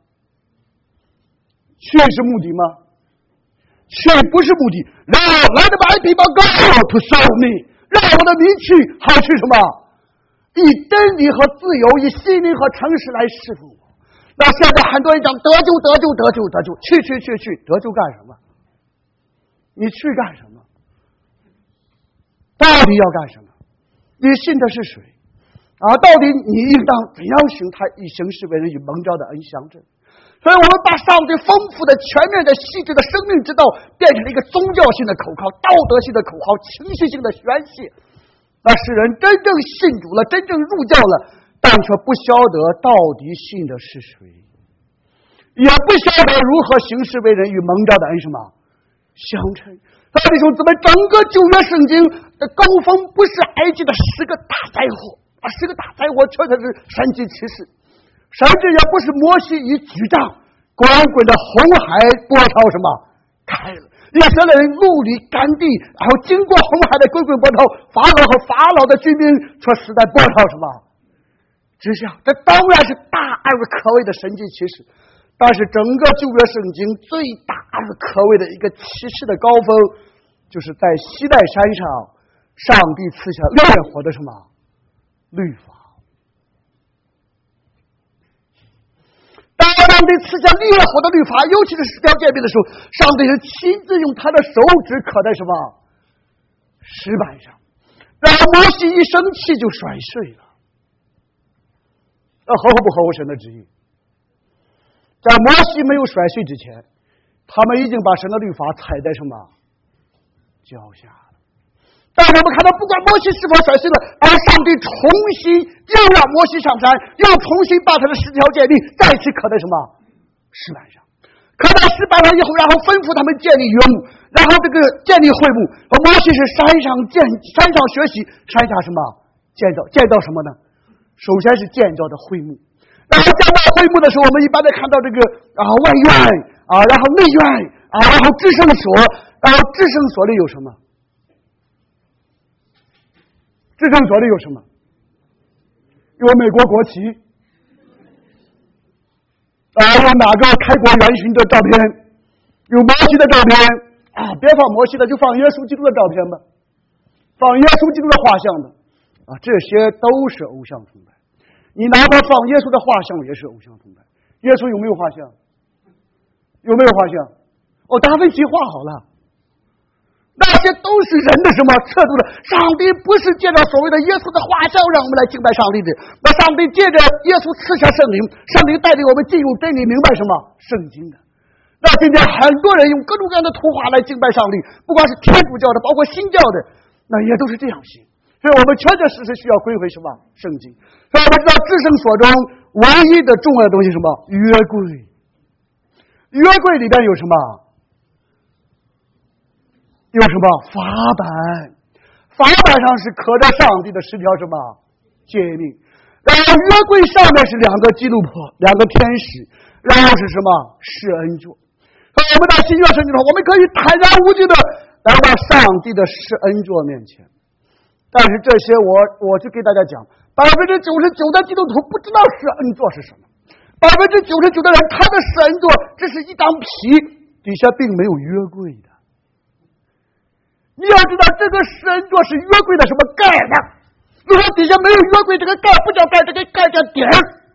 去是目的吗？去不是目的。让来的白皮包God to serve me， 让我的民去好是什么？以真理和自由，以心灵和诚实来侍奉我。那现在很多人讲得救，去，得救干什么？你去干什么？到底要干什么？你信的是谁？到底你应当怎样行他以行事为人与蒙召的恩相称？所以我们把上帝丰富的、全面的、细致的生命之道变成了一个宗教性的口号、道德性的口号、情绪性的宣泄，那使人真正信主了，真正入教了，但却不晓得到底信的是谁，也不晓得如何行事为人与蒙召的恩什么相称。弟兄姊妹，整个旧约圣经的高峰不是埃及的10个大灾祸，10个大灾祸确实是神迹奇事，甚至也不是摩西一举杖，滚滚的红海波涛什么开了，以色列人陆离干地，然后经过红海的滚滚波涛，法老和法老的军兵却死在波涛什么之下。这当然是大而可畏的神迹奇事，但是整个旧约圣经最大而可畏的一个奇事的高峰，就是在西奈山上上帝赐下烈火的什么律法。当上帝赐下烈火的律法，尤其是10条诫命的时候，上帝是亲自用他的手指刻在什么石板上，然后摩西一生气就摔碎了。合乎不合乎神的旨意？在摩西没有摔碎之前，他们已经把神的律法踩在什么脚下了。但是我们看到，不管摩西是否摔碎了，而上帝重新又让摩西上山，又重新把他的10条诫命再次刻在什么石板上。刻在石板上以后，然后吩咐他们建立约幕，然后这个建立会幕。摩西是山上学习，山下什么建造什么呢？首先是建造的会幕，然后建造会幕的时候，我们一般的看到这个外院然后内院然后至圣所，然后至圣所里有什么？至圣所里有什么？有美国国旗，有哪个开国元勋的照片，有摩西的照片别放摩西的，就放耶稣基督的照片吧，放耶稣基督的画像的这些都是偶像崇拜。你哪怕放耶稣的画像也是偶像崇拜。耶稣有没有画像？有没有画像？达芬奇画好了。那些都是人的什么测度的？上帝不是借着所谓的耶稣的画像让我们来敬拜上帝的，那上帝借着耶稣赐下圣灵，圣灵带领我们进入真理，明白什么圣经的。那今天很多人用各种各样的图画来敬拜上帝，不管是天主教的，包括新教的，那也都是这样行。所以我们确确实实需要归回什么圣经。所以我们知道至圣所中唯一的重要的东西什么约柜，约柜里边有什么？有什么法版？法版上是刻着上帝的10条什么诫命，然后约柜上面是2个基路伯，2个天使，然后是什么施恩座。所以我们到新约圣经中，我们可以坦然无惧的来到上帝的施恩座面前。但是这些我就给大家讲，99%的基督徒不知道施恩座是什么，99%的人他的施恩座只是一张皮，底下并没有约柜的。 你要知道这个施恩座是约柜的什么盖的，如果底下没有约柜，这个盖不叫盖，这个盖叫顶，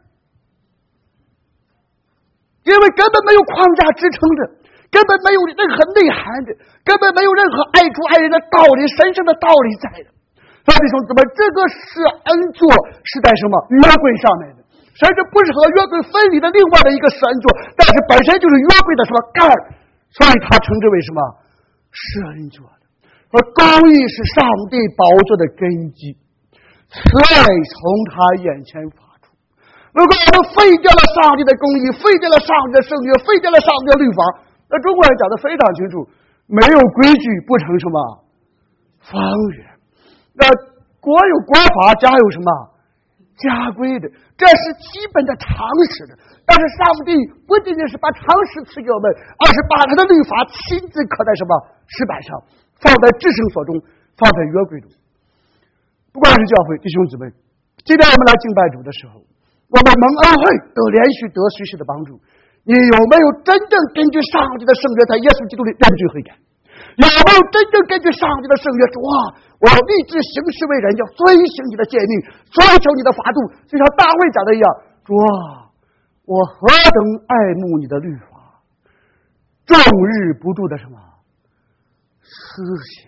因为根本没有框架支撑着，根本没有任何内涵的，根本没有任何爱主爱人的道理，神圣的道理在的。所以弟兄姊妹，这个施恩座是在什么约柜上面的，甚至不是和约柜分离的另外的一个施恩座，但是本身就是约柜的什么盖，所以它称之为什么施恩座的。而公义是上帝宝座的根基，慈爱从他眼前发出。如果我们废掉了上帝的公义，废掉了上帝的圣约，废掉了上帝的律法，那中国人讲得非常清楚，没有规矩不成什么方圆。那国有国法，家有什么家规的，这是基本的常识的。但是上帝不仅仅是把常识赐给我们，而是把他的律法亲自刻在什么石板上，放在至圣所中，放在约柜中。不管是教会弟兄姊妹，今天我们来敬拜主的时候，我们蒙恩惠都连续得随时的帮助。你有没有真正根据上帝的圣约，在耶稣基督里认罪悔改？有没有真正根据上帝的圣约说，我要立志行事为人，要遵行你的诫命，遵守你的法度，就像大卫讲的一样，主啊，我何等爱慕你的律法，终日不住的什么思想。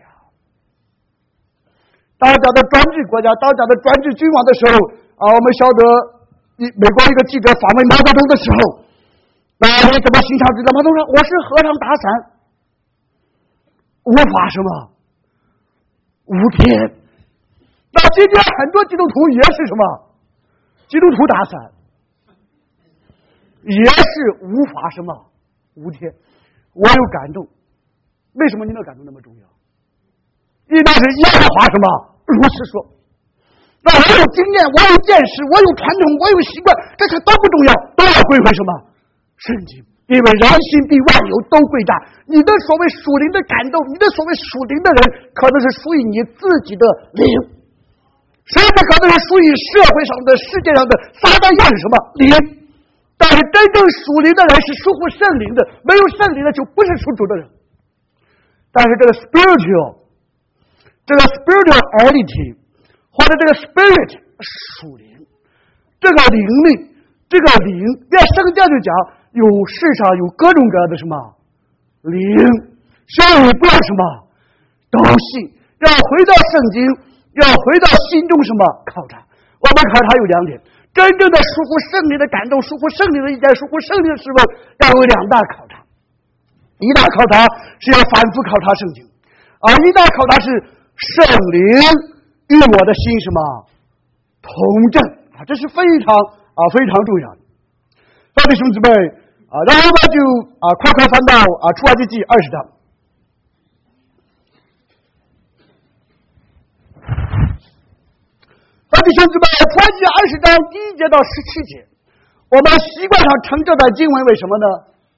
当讲到专制国家，当讲到专制君王的时候我们晓得美国一个记者访问毛泽东的时候，你怎么形象知道？毛泽东说我是和尚打伞，无法什么无天。那今天很多基督徒也是什么基督徒打伞，也是无法什么无天。我有感动，为什么您的感动那么重要？因为是耶和华什么如此说。那我有经验，我有见识，我有传统，我有习惯，这些都不重要，都要归回什么圣经。因为人心必万有都归大，你的所谓属灵的感动，你的所谓属灵的人，可能是属于你自己的灵，甚至可能是属于社会上的世界上的撒旦样是什么灵。但是真正属灵的人是属乎圣灵的，没有圣灵的就不是属主的人。但是这个 spirituality 或者这个 spirit 属灵，这个灵力，这个灵，在圣经就讲有世上有各种各样的什么灵，所以不要什么都信，要回到圣经，要回到心中什么考察。我们考察有两点，真正的属乎圣灵的感动，属乎圣灵的意见，属乎圣灵的事物，要有两大考察。一大考察是要反复考察圣经，而一大考察是圣灵与我的心什么同正这是非常非常重要的。弟兄姊妹然后我就快翻到出埃及记20章。弟兄姊妹，出埃及记20章1节到17节，我们习惯上称这段经文为什么呢？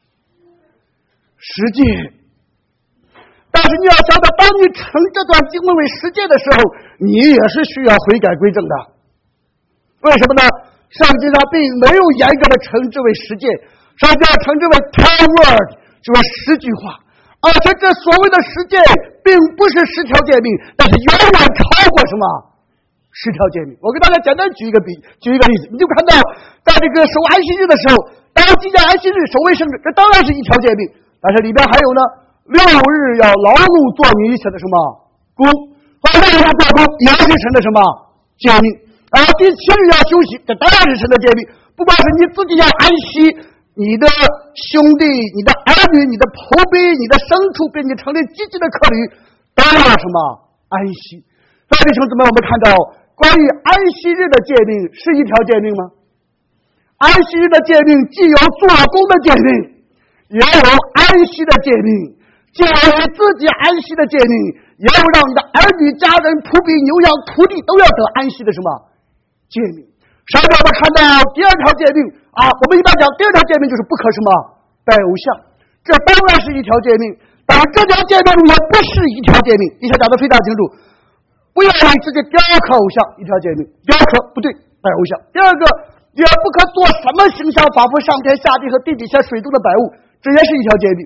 十诫。但是你要晓得，当你称这段经文为十诫的时候，你也是需要悔改归正的。为什么呢？圣经上并没有严格的称之为十诫，圣经上称之为 10 word， 就是10句话。而且这所谓的十诫并不是10条诫命，但是远远超过什么10条诫命。我给大家简单举一个例子，你就看到在这个守安息日的时候，当纪念安息日守卫圣日，这当然是1条诫命，但是里边还有呢，6日要劳碌做你一切的什么工，或者让他做工也是神的什么诫命。第7日要休息，这当然是神的诫命。不管是你自己要安息，你的兄弟、你的儿女、你的仆婢、你的牲畜，并你成立积极的客旅，都要什么安息。所以弟兄姊妹，我们看到关于安息日的诫命是1条诫命吗？安息日的诫命既有做工的诫命，也有安息的诫命，既有你自己安息的诫命，也有让你的儿女、家人、仆婢、牛羊、土地都要得安息的什么诫命。上面我们看到第2条诫命我们一般讲第2条诫命就是不可什么拜偶像，这当然是1条诫命，但是这条诫命也不是1条诫命。以前讲得非常清楚，不要为自己雕刻偶像，1条诫命，雕刻不对，拜偶像。第2个，也不可做什么形象，仿佛上天下地和地底下水中的百物，这也是1条诫命。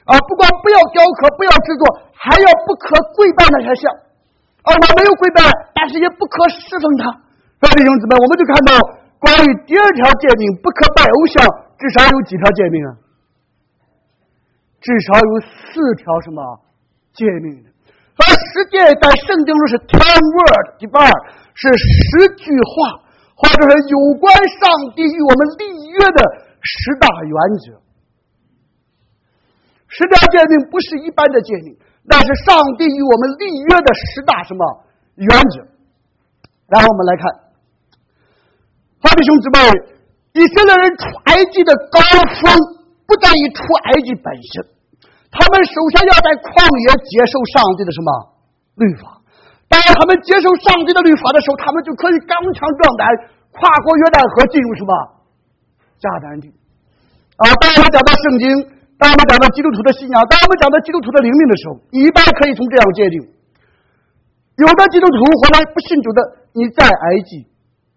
不光不要雕刻，不要制作，还要不可跪拜那些像。我没有跪拜，但是也不可侍奉他。弟兄姊妹，我们就看到关于第二条诫命不可拜偶像，至少有几条诫命啊？至少有4条什么诫命的。10诫在圣经中是 10 word， 第8是10句话，或者是有关上帝与我们立约的10大原则。10条诫命不是一般的诫命，那是上帝与我们立约的10大什么原则。然后我们来看，弟兄姊妹，以色列人出埃及的高峰不在于出埃及本身，他们首先要在旷野接受上帝的什么律法。当他们接受上帝的律法的时候，他们就可以刚强壮胆，跨过约旦河进入什么迦南地。当我们讲到圣经，当我们讲到基督徒的信仰，当我们讲到基督徒的灵命的时候，一般可以从这样界定：有的基督徒或者不信主的，你在埃及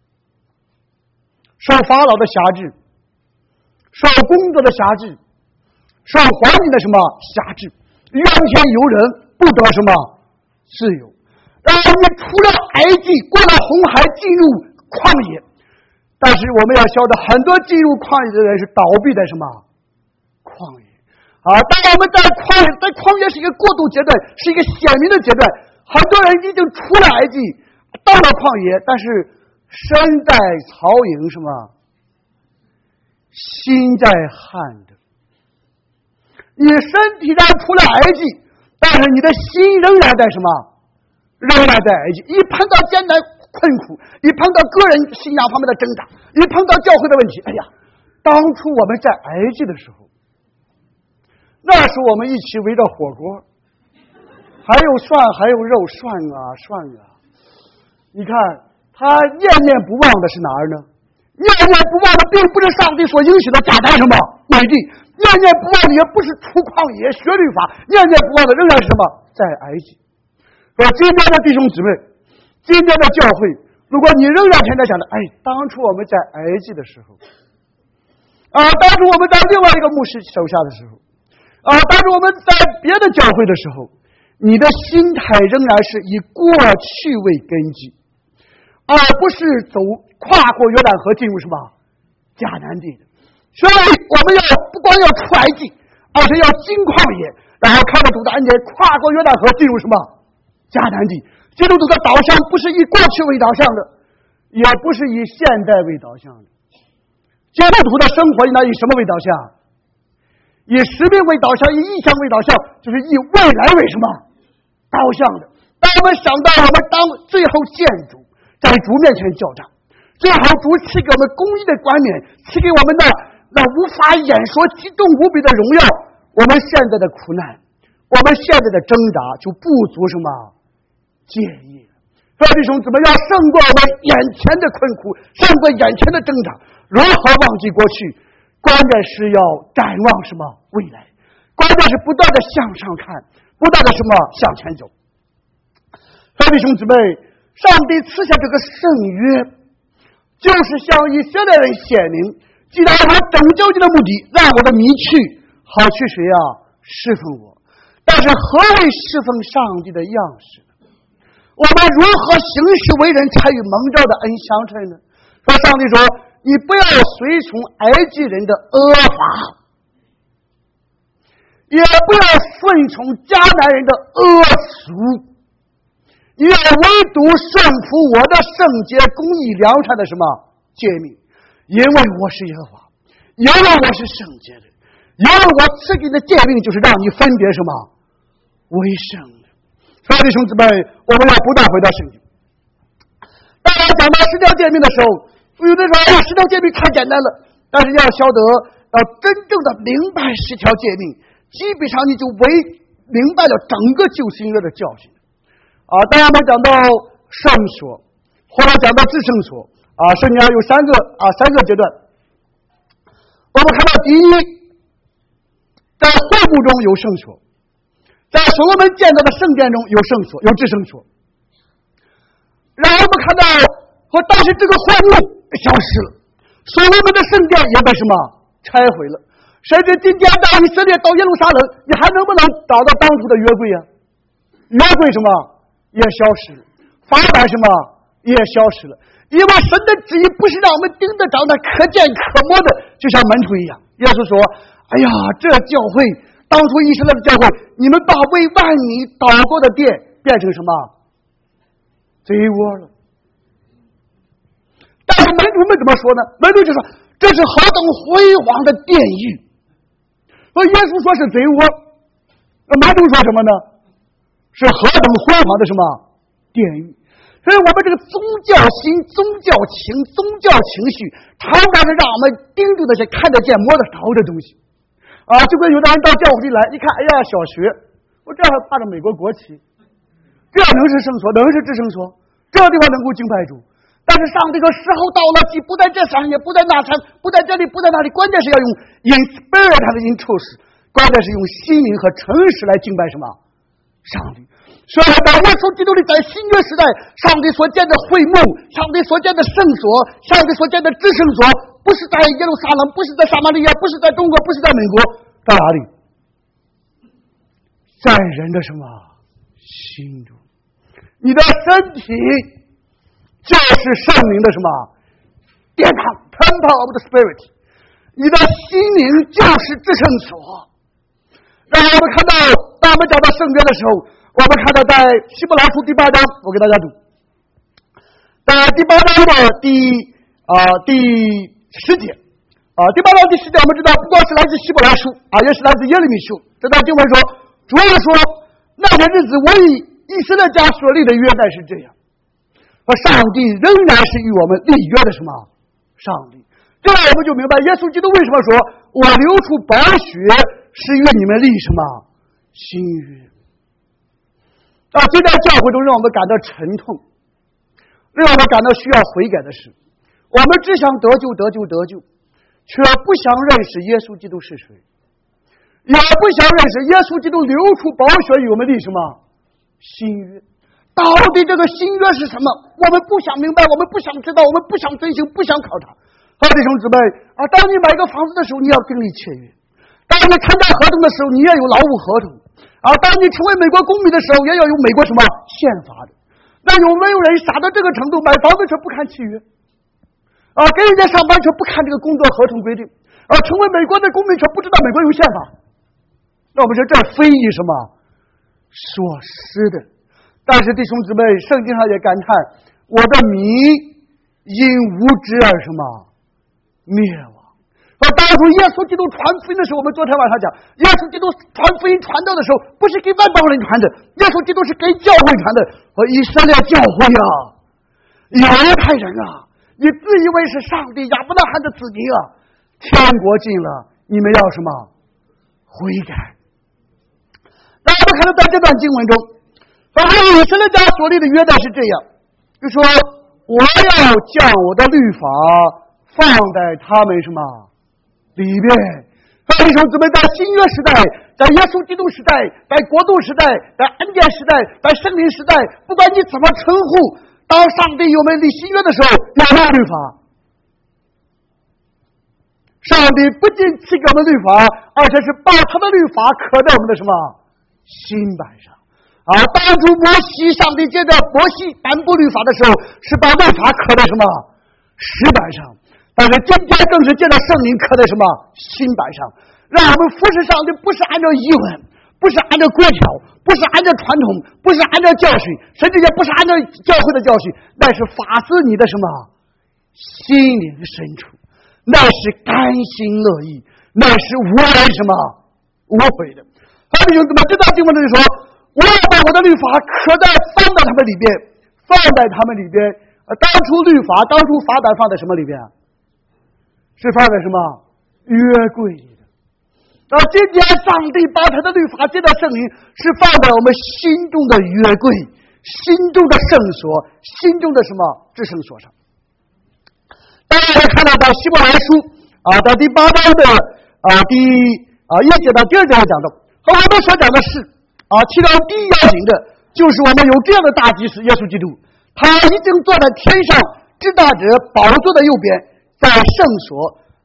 受法老的辖制，受工作的辖制，受环境的什么辖制，怨天尤人，不得什么自由。然后你除了埃及，过了红海，进入旷野。但是我们要晓得，很多进入旷野的人是倒闭在什么旷野。当我们在旷野是一个过渡阶段，是一个显明的阶段。很多人已经出了埃及，到了旷野，但是身在曹营什么，心在汉的。你身体上出了埃及，但是你的心仍然在什么？仍然在埃及。一碰到艰难困苦，一碰到个人信仰方面的挣扎，一碰到教会的问题，当初我们在埃及的时候，那时我们一起围着火锅，还有蒜，还有肉，涮啊。你看他念念不忘的是哪儿呢？念念不忘的并不是上帝所应许的迦南什么美地，念念不忘的也不是出旷野学律法，念念不忘的仍然是什么？在埃及。今天的弟兄姊妹，今天的教会，如果你仍然天天想着，当初我们在埃及的时候，当初我们在另外一个牧师手下的时候，当初我们在别的教会的时候，你的心态仍然是以过去为根基，而不是跨过约旦河进入什么迦南地的。所以我们要不光要出埃及，而是要经旷野，然后看着主的恩典，跨过约旦河进入什么迦南地。基督徒的导向不是以过去为导向的，也不是以现在为导向的。基督徒的生活应当以什么为导向？以使命为导向，以意向为导向，就是以未来为什么导向的。当我们想到我们当最后见主，在主面前交账，最后主赐给我们公义的冠冕，赐给我们的那无法言说激动无比的荣耀，我们现在的苦难，我们现在的挣扎就不足什么介意了。弟兄姊妹，要胜过我们眼前的困苦，胜过眼前的挣扎。如何忘记过去？关键是要展望什么未来？关键是不断的向上看，不断的什么向前走。弟兄姊妹，上帝赐下这个圣约，就是向以色列人显明，既然他拯救你的目的，让我的迷去，好去谁侍奉我。但是何为侍奉上帝的样式呢？我们如何行事为人才与蒙召的恩相称呢？上帝说，你不要随从埃及人的恶法，也不要顺从迦南人的恶俗，你要唯独顺服我的圣洁、公义、良善的什么诫命，因为我是耶和华，因为我是圣洁的，因为我赐给你的诫命就是让你分别什么为圣的。所以弟兄姊妹，我们要不断回到圣经。当我讲到10条诫命的时候，有的说10条诫命太简单了，但是要晓得，要真正的明白10条诫命，基本上你就明白了整个旧新约的教训。当我们讲到圣所，或者讲到至圣所，圣经有三个阶段。我们看到第一，在会幕中有圣所，在所罗门建造的圣殿中有圣所，有至圣所。然后我们看到，但是这个会幕消失了，所罗门的圣殿也被什么拆毁了。 甚至今天到以色列到耶路撒冷，你还能不能找到当初的约柜啊？约柜什么也消失了，法版什么也消失了，因为神的旨意不是让我们盯得着的可见可摸的，就像门徒一样。耶稣说：“哎呀，这教会当初以色列的教会，你们把为万民祷告的殿变成什么贼窝了。”但是门徒们怎么说呢？门徒就说：“这是何等辉煌的殿宇！”耶稣说是贼窝，门徒说什么呢？是何等辉煌的什么殿宇？所以我们这个宗教心、宗教情、宗教情绪，常常是让我们盯住那些看得见、摸得着的东西啊。就跟有的人到教会里来，一看，哎呀，小学，我这还挂着美国国旗，这能是圣所，能是至圣所，这地方能够敬拜主。但是上帝说时候到了，既不在这山，也不在那山，不在这里，不在那里，关键是要用in spirit和in truth，关键是用心灵和诚实来敬拜什么上帝。所以在耶稣基督里，在新约时代，上帝所建的会幕，上帝所建的圣所，上帝所建的至圣所，不是在耶路撒冷，不是在撒玛利亚，不是在中国，不是在美国，在哪里？在人的什么心中？你的身体就是圣灵的什么殿堂 ，Temple of the Spirit， 你的心灵就是至圣所。让我们看到，当我们讲到圣约的时候，我们看到在希伯来书第8章，我给大家读，在第8章的第10节第8章第10节，我们知道不光是来自希伯来书也是来自耶利米书。这段经文说，主要说那些日子我以以色列家所立的约乃是这样，和上帝仍然是与我们立约的什么上帝。这样我们就明白耶稣基督为什么说我流出宝血是与你们立什么新约。这在教会中让我们感到沉痛，让我们感到需要悔改的事。我们只想得救，却不想认识耶稣基督是谁，也不想认识耶稣基督流出宝血与我们立什么新约。到底这个新约是什么？我们不想明白，我们不想知道，我们不想遵行，不想考察。好弟兄姊妹当你买个房子的时候，你要订立契约；当你参加合同的时候，你也有劳务合同。当你成为美国公民的时候，也要有美国什么宪法的。那有没有人傻到这个程度，买房子却不看契约跟人家上班却不看这个工作合同规定成为美国的公民却不知道美国有宪法？那我们说这非以什么所施的。但是弟兄姊妹，圣经上也感叹我的民因无知而什么灭亡。当初耶稣基督传福音的时候，我们昨天晚上讲，耶稣基督传福音传道的时候，不是给外邦人传的，耶稣基督是给教会传的。和以色列教会犹太人你自以为是上帝亚伯拉罕的子民天国近了，你们要什么悔改。那我们看到在这段经文中，以色列家所立的约代是这样，就说我要将我的律法放在他们什么里面。弟兄姊妹，在新约时代，在耶稣基督时代，在国度时代，在恩典时代，在圣灵时代，不管你怎么称呼，当上帝有没有立新约的时候，有没有律法？上帝不仅赐给我们律法，而且是把他的律法刻在我们的什么心板上。当初摩西，上帝借着摩西颁布律法的时候，是把律法刻在什么石板上。但是今天更是借着圣灵刻在什么心板上，让我们服侍上帝不是按照仪文，不是按照规条，不是按照传统，不是按照教训，甚至也不是按照教会的教训，那是发自你的什么心灵深处，那是甘心乐意，那是无人什么无悔的。弟兄姊妹，这段经文就说，我要把我的律法刻在放在他们里边，放在他们里边。当初律法，当初法版放在什么里边？是放在什么约柜里的。今天上帝把他的律法借到圣灵，是放在我们心中的约柜，心中的圣所，心中的什么至圣所上。大家看到在希伯来书在第8章的第1节到第2节讲到，和我们所讲的是其中第一要紧的就是我们有这样的大祭司耶稣基督，他已经坐在天上至大者宝座的右边，在圣所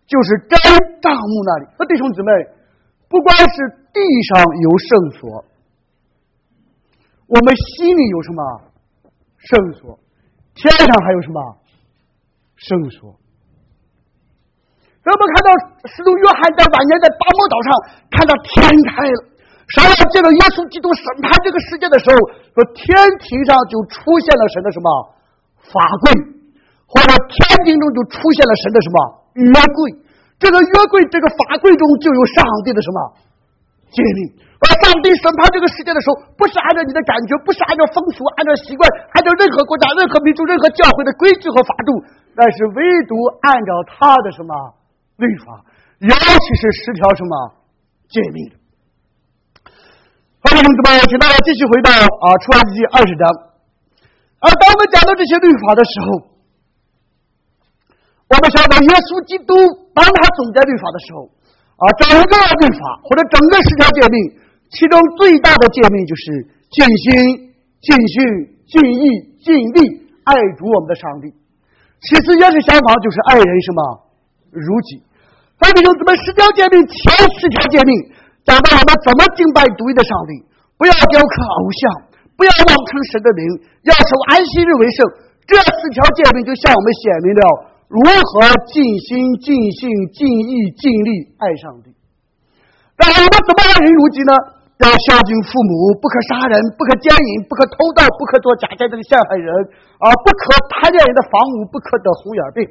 就是该帐幕那里。弟兄姊妹，不光是地上有圣所，我们心里有什么圣所？天上还有什么圣所？我们看到使徒约翰在晚年在大漠岛上看到天开了，神要借着耶稣基督审判这个世界的时候，说天庭上就出现了神的什么法柜，或者天庭中就出现了神的什么约柜。这个约柜这个法柜中就有上帝的什么诫命。而上帝审判这个世界的时候，不是按照你的感觉，不是按照风俗，按照习惯，按照任何国家任何民族任何教会的规矩和法度，但是唯独按照他的什么律法，尤其是10条什么诫命。好，弟兄姊妹，请大家继续回到出埃及记20章。当我们讲到这些律法的时候，我们晓得耶稣基督当他总结律法的时候，整个律法或者整个10条诫命，其中最大的诫命就是尽心、尽性、尽意、尽力爱主我们的上帝。其次也是相仿，就是爱人什么如己。所以弟兄姊妹，10条诫命前10条诫命讲到我们怎么敬拜独一的上帝，不要雕刻偶像，不要妄称神的名，要守安息日为圣。这4条诫命就向我们显明了如何尽心、尽性、尽意、尽力爱上帝。那我们怎么爱人如己呢？要孝敬父母，不可杀人，不可奸淫，不可偷盗，不可做假见证陷害人，不可贪恋人的房屋，不可得红眼病。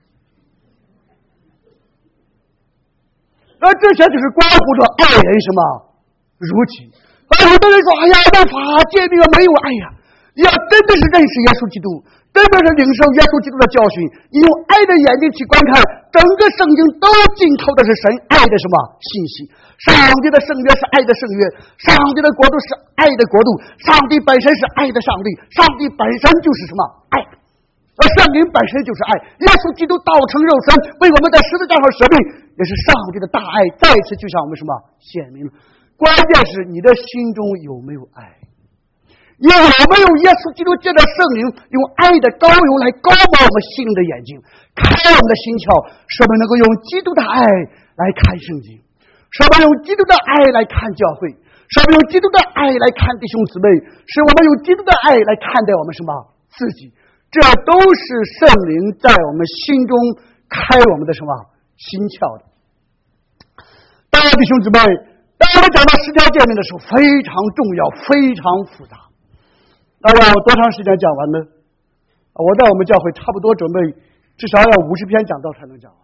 那这些就是关乎着爱人什么如己。很多人说，哎呀，这法诫命没有爱呀。你要真的是认识耶稣基督，真的是领受耶稣基督的教训，你用爱的眼睛去观看，整个圣经都浸透的是神爱的什么信息。上帝的圣约是爱的圣约，上帝的国度是爱的国度，上帝本身是爱的上帝，上帝本身就是什么爱，而圣灵本身就是爱。耶稣基督道成肉身，为我们在十字架上舍命，也是上帝的大爱再次就向我们什么显明了。关键是你的心中有没有爱，你有没有耶稣基督借着圣灵用爱的膏油来膏抹我们心灵的眼睛，开我们的心窍，使我们能够用基督的爱来看圣经，使我们用基督的爱来看教会，使我们用基督的爱来看弟兄姊妹，使我们用基督的爱来看待我们什么自己。这都是圣灵在我们心中开我们的什么心窍的。当然弟兄姊妹，当我们讲到10条诫命的时候，非常重要，非常复杂。那要多长时间讲完呢？我在我们教会差不多准备至少要50篇讲道才能讲完。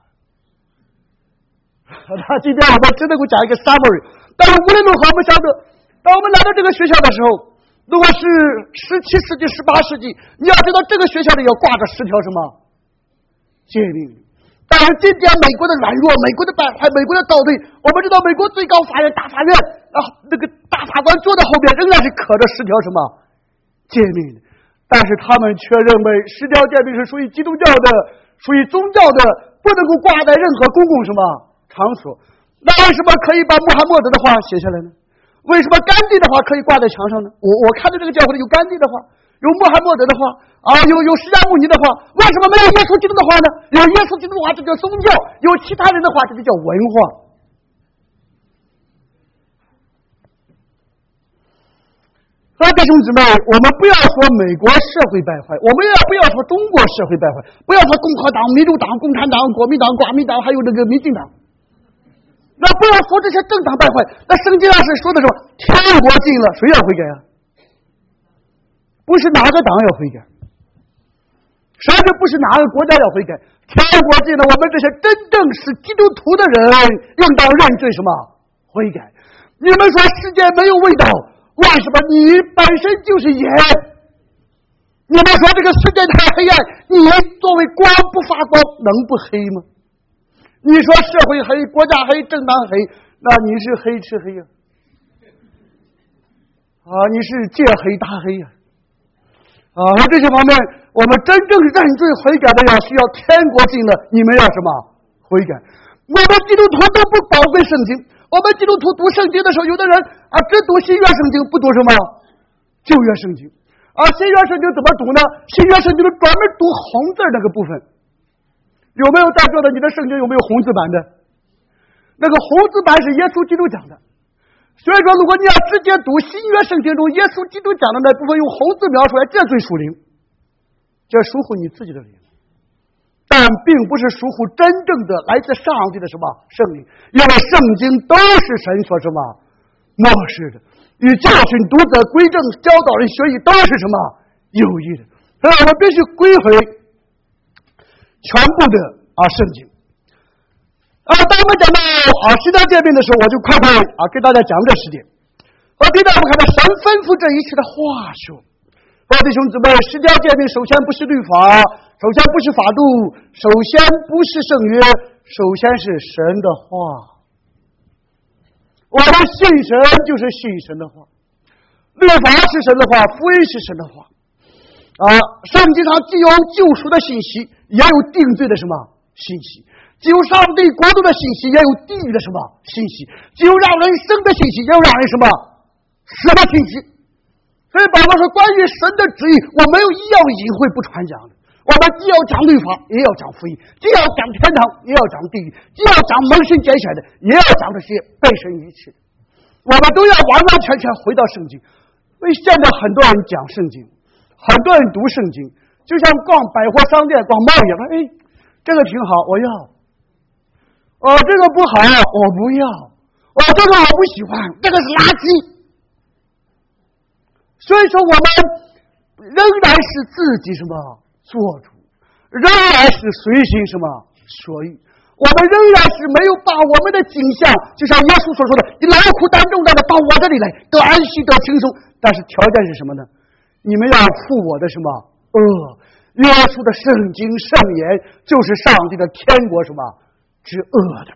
今天我们只能够讲一个 summary， 但是无论如何，我们晓得，当我们来到这个学校的时候，如果是17世纪、18世纪，你要知道这个学校里要挂着10条什么诫命。但是今天美国的软弱，美国的败坏，美国的倒退，我们知道美国最高法院大法院那个大法官坐在后边仍然是刻着10条什么诫命的，但是他们却认为10条诫命是属于基督教的，属于宗教的，不能够挂在任何公共什么场所。那为什么可以把穆罕默德的话写下来呢？为什么甘地的话可以挂在墙上呢？我看到这个教会里有甘地的话，有穆罕默德的话有释迦牟尼的话，为什么没有耶稣基督的话呢？有耶稣基督的话这叫宗教，有其他人的话这就叫文化。弟兄姊妹，我们不要说美国社会败坏，我们也不要说中国社会败坏，不要说共和党、民主党、共产党、国民党、国民党，还有那个民进党。那不要说这些政党败坏，那圣经上是说的什么？天国近了，谁要悔改啊？不是哪个党要悔改，甚至不是哪个国家要悔改。天国近了，我们这些真正是基督徒的人应当认罪什么？悔改。你们说世界没有味道，为什么？你本身就是盐。你们说这个世界太黑暗，你作为光不发光，能不黑吗？你说社会黑，国家黑，政党黑，那你是黑吃黑呀？你是借黑打黑呀？这些方面，我们真正认罪悔改的人，需要天国近了，你们要什么悔改？我们基督徒都不宝贵圣经，我们基督徒读圣经的时候，有的人只读新约圣经，不读什么旧约圣经。新约圣经怎么读呢？新约圣经专门读红字那个部分。 有没有在座的？你的圣经有没有红字版的？那个红字版是耶稣基督讲的。所以说，如果你要直接读新约圣经中耶稣基督讲的那部分用红字描出来，这最属灵，这属乎你自己的灵，但并不是属乎真正的来自上帝的什么圣灵，因为圣经都是神所什么漠视的，与教训、读者、归正、教导人学艺都是什么有益的，所以我们必须归回全部的圣经。当我们讲到十条诫命的时候，我就快给大家讲这10点。第一点，我们看到神吩咐这一切的话说，弟兄姊妹，10条诫命首先不是律法，首先不是法度，首先不是圣约，首先是神的话。我们信神就是信神的话，律法是神的话，福音是神的话。圣经上既有救赎的信息，也有定罪的什么信息。既有上帝国度的信息，也有地狱的什么信息；既有让人生的信息，也有让人什么死的信息。所以保罗说，关于神的旨意，我没有一样隐晦不传讲的。我们既要讲律法，也要讲福音；既要讲天堂，也要讲地狱；既要讲蒙神拣选的，也要讲这些被神遗弃的。我们都要完完全全回到圣经。因为现在很多人讲圣经，很多人读圣经，就像逛百货商店、逛贸易一样，这个挺好，我要。这个不好，我不要。这个我不喜欢，这个是垃圾。所以说，我们仍然是自己什么做主，仍然是随心什么所欲。我们仍然是没有把我们的景象，就像耶稣所说的，你劳苦担重担的到我这里来，得安息，得轻松。但是条件是什么呢？你们要负我的什么耶稣的圣经圣言，就是上帝的天国什么之恶的。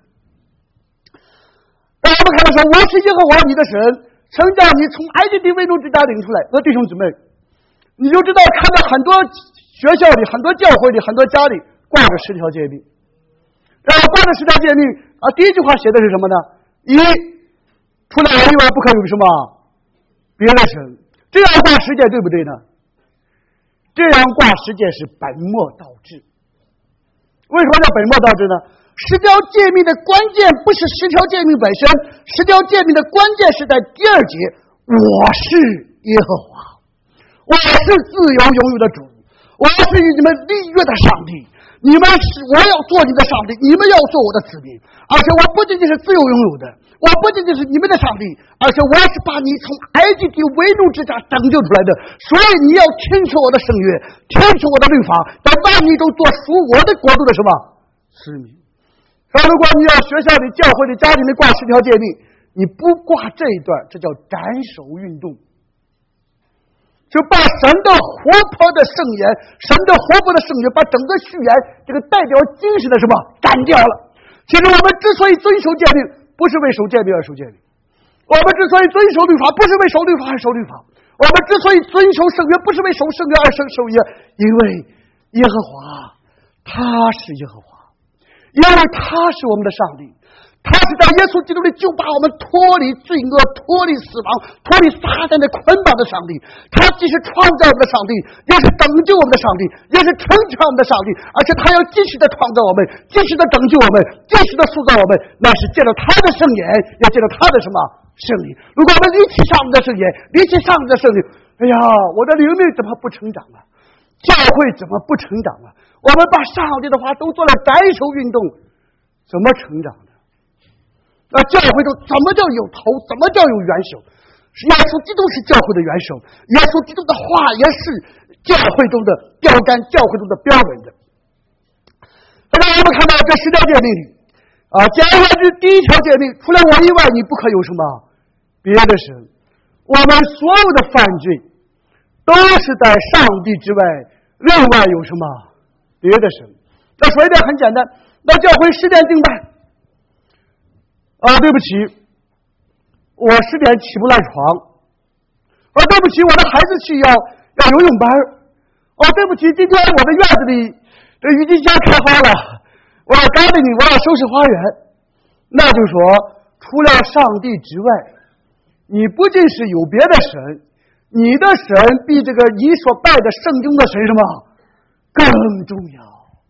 我们看到说，我是耶和华你的神，曾将你从埃及地为奴之家领出来。弟兄姊妹，你就知道看到很多学校里、很多教会里、很多家里挂着10条诫命，然后挂着10条诫命第一句话写的是什么呢？除了我以外不可有什么别的神。这样挂10诫对不对呢？这样挂10诫是本末倒置。为什么叫本末倒置呢？10条诫命的关键不是10条诫命本身，10条诫命的关键是在第2节，我是耶和华，我是自由拥有的主，我是与你们立约的上帝，我要做你的上帝，你们要做我的子民。而且我不仅仅是自由拥有的，我不仅仅是你们的上帝，而且我是把你从埃及地为奴之家拯救出来的。所以你要听从我的圣约，听从我的律法，在万民中做属我的国度的什么子民。如果你要学校里、教会里、家庭里挂10条诫命，你不挂这一段，这叫斩首运动，就把神的活泼的圣言、神的活泼的圣约，把整个序言这个代表精神的什么斩掉了。其实我们之所以遵守诫命，不是为守诫命而守诫命；我们之所以遵守律法，不是为守律法而守律法；我们之所以遵守圣约，不是为守圣约而守约，因为耶和华他是耶和华。因为他是我们的上帝，他是在耶稣基督里就把我们脱离罪恶、脱离死亡、脱离撒旦的捆绑的上帝。他既是创造我们的上帝，也是拯救我们的上帝，也是成全我们的上帝，而且他要继续的创造我们，继续的拯救我们，继续的塑造我们，那是借着他的圣言，也借着他的什么圣灵。如果我们离弃上帝的圣言，离弃上帝的圣灵，我的灵命怎么不成长了？教会怎么不成长了？我们把上帝的话都做了斩首运动，怎么成长呢？那教会中怎么叫有头？怎么叫有元首？耶稣基督是教会的元首，耶稣基督的话也是教会中的标杆，教会中的标准的。我们看到这10条诫命里简而言之，第1条诫命，除了我以外，你不可有什么别的神。我们所有的犯罪都是在上帝之外，另外有什么别的神。那说一点很简单，那教会10点敬拜对不起，我10点起不来床。对不起，我的孩子去要游泳班。对不起，今天我的院子里这郁金香开花了，我要gardening，我要收拾花园。那就说，除了上帝之外，你不仅是有别的神，你的神比这个你所拜的圣经的神什么更重要。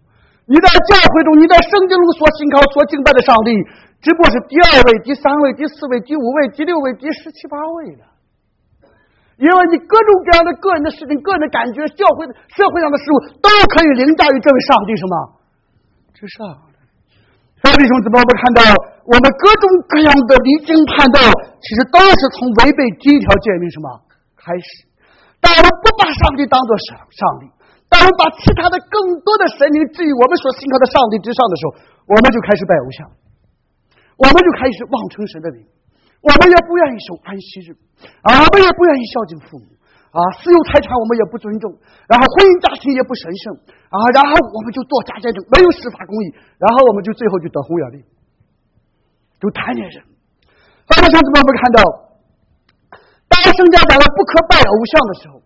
你在教会中，你在圣经中所信靠、所敬拜的上帝，只不过是第2位、第3位、第4位、第5位、第6位、第17、18位的。因为你各种各样的个人的事情、个人的感觉、社会上的事物，都可以凌驾于这位上帝什么之上。所以弟兄姊妹，我们看到我们各种各样的离经叛道，其实都是从违背第一条诫命什么开始。当我们不把上帝当作上帝，当我们把其他的更多的神明置于我们所信靠的上帝之上的时候，我们就开始拜偶像，我们就开始妄称神的名，我们也不愿意守安息日，我们也不愿意孝敬父母，私有财产我们也不尊重，然后婚姻家庭也不神圣，然后我们就做假见证，没有司法公义，然后我们就最后就得红眼力，就贪恋人。好了，兄弟们，我们看到当圣家讲了不可拜偶像的时候，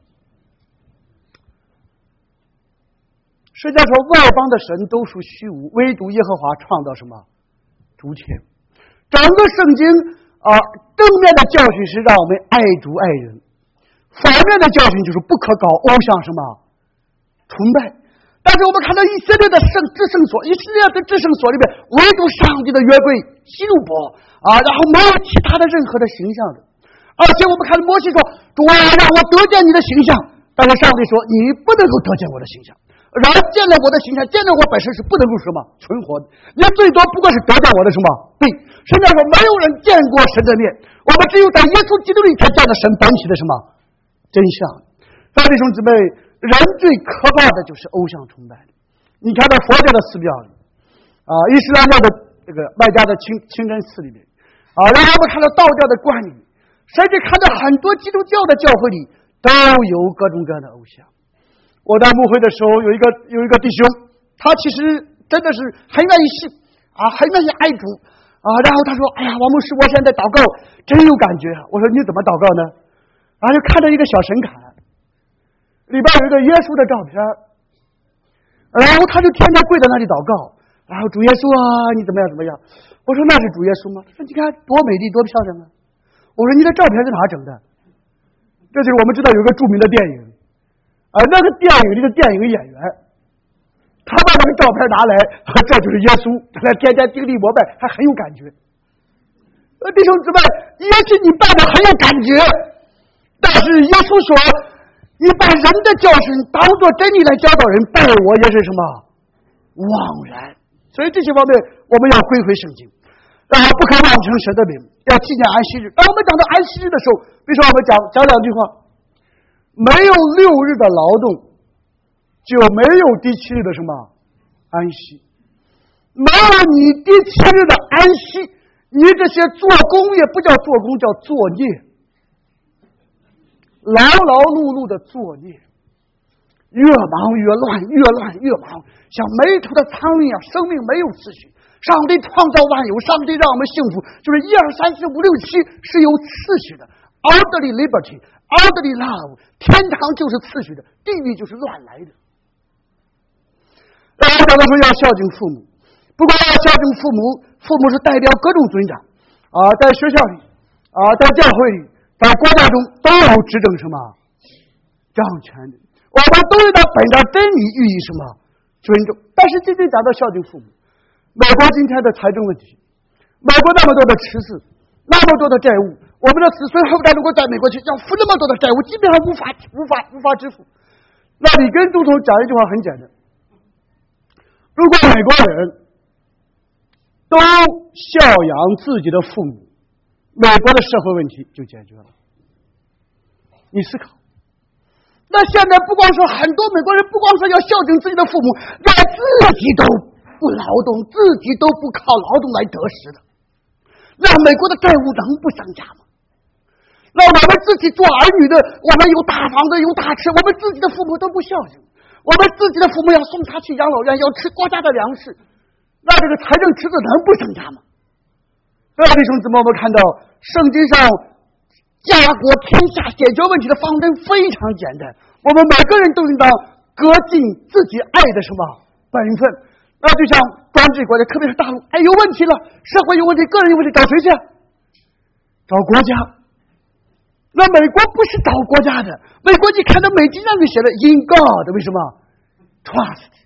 实际上说外邦的神都属虚无，唯独耶和华创造什么诸天。整个圣经正面的教训是让我们爱主爱人，反面的教训就是不可搞偶像什么崇拜。但是我们看到以色列的至圣所，以色列的至圣所里面，唯独上帝的约柜基路伯然后没有其他的任何的形象的。而且我们看到摩西说：“主啊，让我得见你的形象。”但是上帝说：“你不能够得见我的形象。然后见了我的形象，见了我本身是不能够什么存活的，你最多不过是得到我的什么对。甚至说没有人见过神的面，我们只有在耶稣基督里才见到神本体的什么真相。所以弟兄姊妹，人最可怕的就是偶像崇拜。你看到佛教的寺庙里伊斯兰教的这个外加的清真寺里面然后我们看到道教的观里面，甚至看到很多基督教的教会里都有各种各样的偶像。我在牧会的时候，有一个弟兄，他其实真的是很愿意信很愿意爱主然后他说：“哎呀，王牧师，我现在祷告真有感觉。”我说：“你怎么祷告呢？”然后就看到一个小神龛，里边有一个耶稣的照片，然后他就天天跪在那里祷告，然后主耶稣你怎么样怎么样？我说：“那是主耶稣吗？”他说：“你看多美丽多漂亮啊！”我说：“你的照片是哪整的？”这就是我们知道有一个著名的电影。那个电影里的电影演员，他把那个照片拿来，这就是耶稣，他在天天经历膜拜，还很有感觉。弟兄姊妹，也许你拜的很有感觉，但是耶稣说，你把人的教训当作真理来教导人，拜我也是什么枉然。所以这些方面我们要归回圣经，然后不可妄称神的名，要纪念安息日。当我们讲到安息日的时候，比如说我们讲两句话。没有6日的劳动，就没有第7日的什么安息。没有你第7日的安息，你这些做工也不叫做工，叫作孽，劳劳碌碌的作孽，越忙越乱，越乱越忙，像没头的苍蝇一样，生命没有次序。上帝创造万有，上帝让我们幸福，就是1、2、3、4、5、6、7是有次序的。Orderly liberty, orderly love， 天堂就是次序的，地狱就是乱来的。然后讲到说要孝敬父母，不光要孝敬父母，父母是代表各种尊长在学校里在教会里，在国家中都有执政什么掌权的，我们都应当本着真理予以什么尊重。但是今天讲到孝敬父母，美国今天的财政问题，美国那么多的赤字，那么多的债务，我们的子孙后代如果在美国去要付那么多的债务，基本上无法支付。那你跟总统讲一句话很简单，如果美国人都孝养自己的父母，美国的社会问题就解决了。你思考，那现在不光说很多美国人不光说要孝敬自己的父母，连自己都不劳动，自己都不靠劳动来得食的，那美国的债务能不增加吗？那我们自己做儿女的，我们有大房子有大车，我们自己的父母都不孝敬，我们自己的父母要送他去养老院，要吃国家的粮食，那这个财政赤字能不增加吗？所以弟兄姊妹，我们看到圣经上家国天下解决问题的方针非常简单，我们每个人都应当各尽自己爱的什么本分。那就像专制国家，特别是大陆，有问题了，社会有问题，个人有问题，找谁去？找国家。那美国不是找国家的，美国你看到美籍上面写的 in God， 为什么 trust？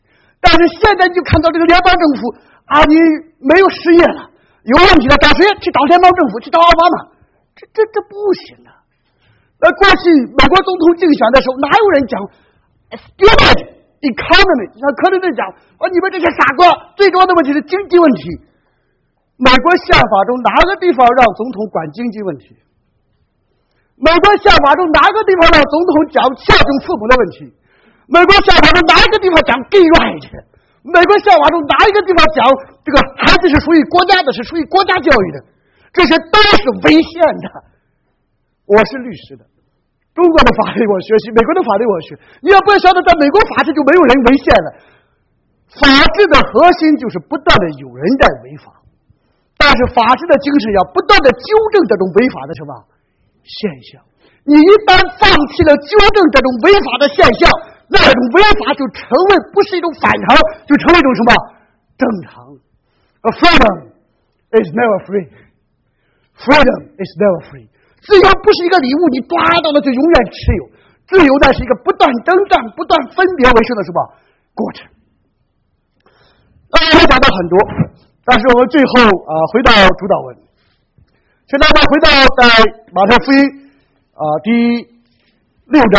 但是现在你就看到这个联邦政府啊，你没有失业了，有问题了，找谁？去找联邦政府，去找奥巴马。这不行啊！过去美国总统竞选的时候，哪有人讲 stimulus economy？ 像柯林顿讲你们这些傻瓜，最重要的问题是经济问题。美国宪法中哪个地方让总统管经济问题？美国宪法中哪个地方让总统讲孝敬父母的问题？美国宪法中哪一个地方讲 gay right？ 美国宪法中哪一个地方讲这个孩子是属于国家的，是属于国家教育的？这些都是违宪的。我是律师的，中国的法律我学习，美国的法律我学。你要不要晓得，在美国法治就没有人违宪了。法治的核心就是不断的有人在违法，但是法治的精神要不断的纠正这种违法的什么现象。你一旦放弃了纠正这种违法的现象，那种违法就成为不是一种反常，就成为一种什么正常。Freedom is never free. Freedom is never free. 自由不是一个礼物，你抓到了就永远持有。自由呢是一个不断征战、不断分别为胜的什么过程。我们讲到很多，但是我们最后回到主导文。现在我们回到在马太福音第6章。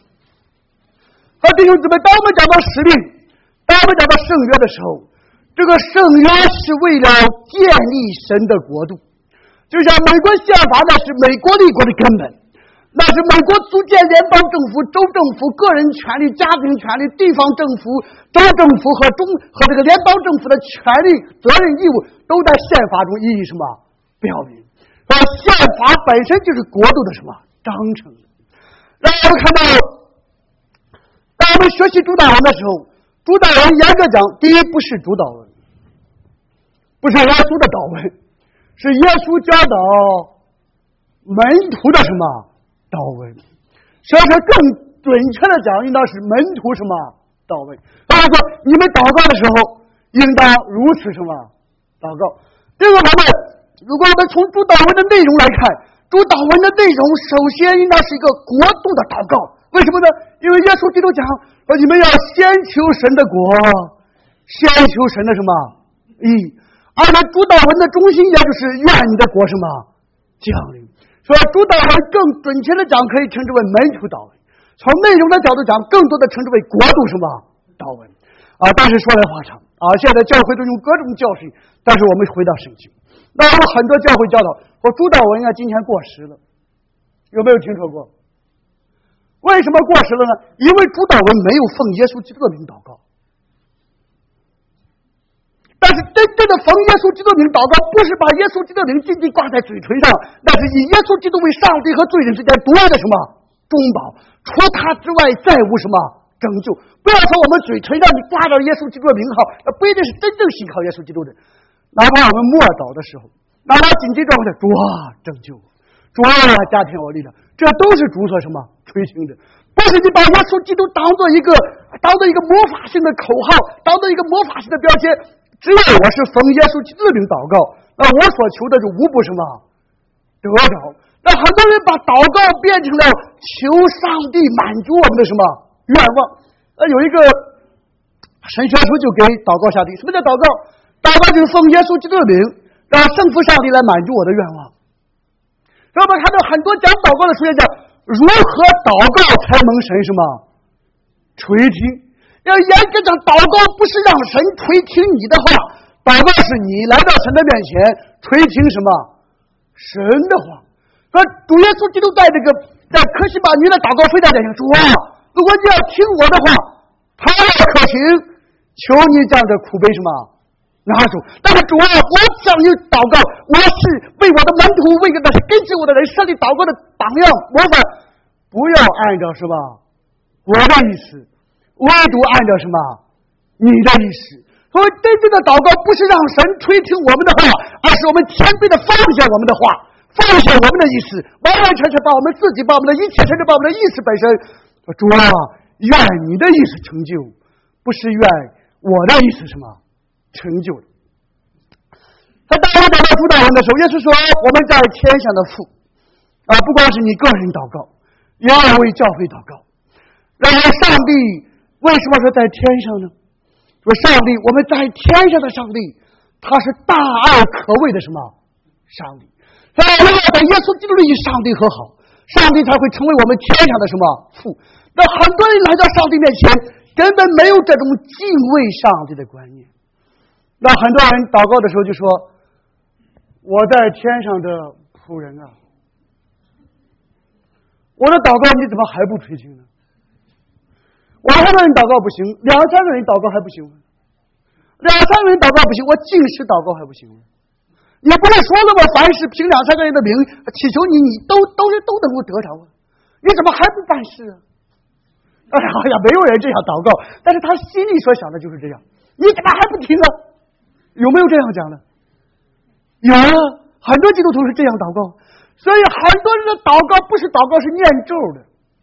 弟兄姊妹，当我们讲到使命，当我们讲到圣约的时候，这个圣约是为了建立神的国度。就像美国宪法那是美国立国的根本，那是美国组建联邦政府、州政府、个人权利、家庭权利、地方政府、州政府和这个联邦政府的权利、责任、义务都在宪法中予以什么标明。宪法本身就是国度的什么章程。让我们看到，当我们学习主导文的时候，主导文严格讲，第一不是主导文，不是耶稣的导文，是耶稣教导门徒的什么导文。所以说更准确的讲，应当是门徒什么导文。他说你们祷告的时候应当如此什么祷告。这个方面，如果我们从主导文的内容来看，主导文的内容首先应当是一个国度的祷告。为什么呢？因为耶稣基督讲说你们要先求神的国，先求神的什么义。而且主导文的中心也就是愿你的国什么降临。所以主导文更准确的讲可以称之为门徒导文，从内容的角度讲更多的称之为国度什么导文。但是说来话长现在教会都用各种教训，但是我们回到圣经，那有很多教会教导说主导文今天过时了，有没有听说过？为什么过时了呢？因为主导文没有奉耶稣基督的名祷告。但是真正的奉耶稣基督的名祷告，不是把耶稣基督的名紧紧挂在嘴唇上，那是以耶稣基督为上帝和罪人之间独一的什么中保，除他之外再无什么拯救。不要说我们嘴唇上你挂着耶稣基督的名号，那不一定是真正信靠耶稣基督的。哪怕我们默祷的时候，哪怕紧急状态，主拯救，主加添我力量，这都是主所什么垂听的。不是你把耶稣基督当做一个魔法性的口号，当做一个魔法性的标签。只要我是奉耶稣基督的名祷告，那我所求的就无不什么得着。那很多人把祷告变成了求上帝满足我们的什么愿望。有一个神学书就给祷告下定，什么叫祷告？祷告就是奉耶稣基督的名，让圣父上帝来满足我的愿望。让我们看到很多讲祷告的书也讲如何祷告才能神什么垂听。要严格讲，祷告不是让神垂听你的话，祷告是你来到神的面前垂听什么神的话。说主耶稣基督在可西马尼的祷告非常典型，主如果你要听我的话，他可行，求你将这苦杯什么拿走。但是主我向你祷告，我是为我的门徒，为那些跟随我的人设立祷告的榜样模范，不要按照什么我的意思，唯独按照什么你的意思。所以真正的祷告不是让神垂听我们的话，而是我们谦卑的放下我们的话，放下我们的意思，完完全全把我们自己，把我们的一切，甚至把我们的意识本身，主愿你的意思成就，不是愿我的意思什么成就的。他当我们讲到主祷文的时候，也是说我们在天上的父不光是你个人祷告，也要为教会祷告。然后上帝为什么说在天上呢？ 说上帝，我们在天上的上帝，他是大爱可畏的什么上帝？所以我们要在耶稣基督里与上帝和好，上帝才会成为我们天上的什么父。那很多人来到上帝面前，根本没有这种敬畏上帝的观念。那很多人祷告的时候就说：“我在天上的仆人啊，我的祷告你怎么还不垂听呢？我100个人祷告不行，2、3个人祷告还不行吗？2、3个人祷告不行，我禁食祷告还不行吗？你不是说了吗？凡是凭2、3个人的名祈求你，你都能够得着啊！你怎么还不办事啊？”哎呀，没有人这样祷告，但是他心里所想的就是这样。你怎么还不听啊？有没有这样讲的？有啊，很多基督徒是这样祷告。所以很多人的祷告不是祷告，是念咒的。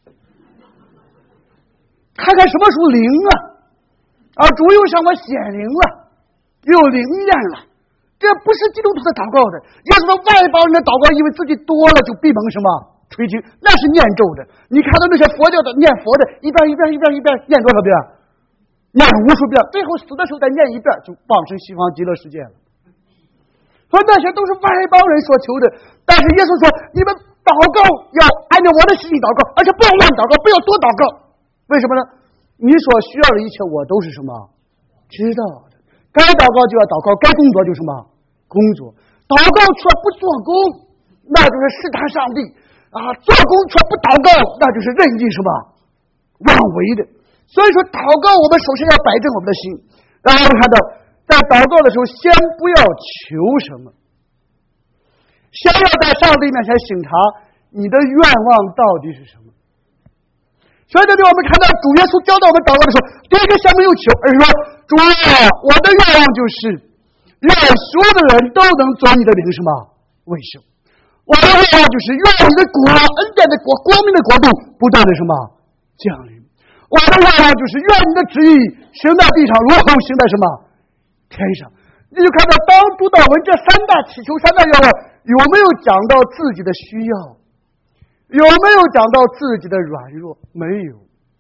看看什么时候灵啊，主又向我显灵了，又灵验了。这不是基督徒的祷告的。耶稣说外邦人的祷告，因为自己多了就闭蒙什么垂听，那是念咒的。你看到那些佛教的念佛的，一遍念多少遍？念无数遍，最后死的时候再念1遍，就往生西方极乐世界了。说那些都是外邦人所求的，但是耶稣说，你们祷告要按照我的心意祷告，而且不要乱祷告，不要多祷告。为什么呢？你所需要的一切我都是什么知道的，该祷告就要祷告，该工作就什么工作。祷告却不做工，那就是试探上帝啊；做工却不祷告，那就是任意什么妄为的。所以说祷告我们首先要摆正我们的心。然后看到在祷告的时候，先不要求什么，先要在上帝面前省察你的愿望到底是什么。所以这里我们看到主耶稣教导我们祷告的时候，第一个先没有求，而是说主啊，我的愿望就是让所有的人都能做你的名什么为圣。我的愿望就是愿你的国，恩典的国，光明的国度不断的什么降临。我的愿望就是愿你的旨意行在地上，如同行在什么天上。你就看到当督导文这3大祈求、3大愿望，有没有讲到自己的需要？有没有讲到自己的软弱？没有。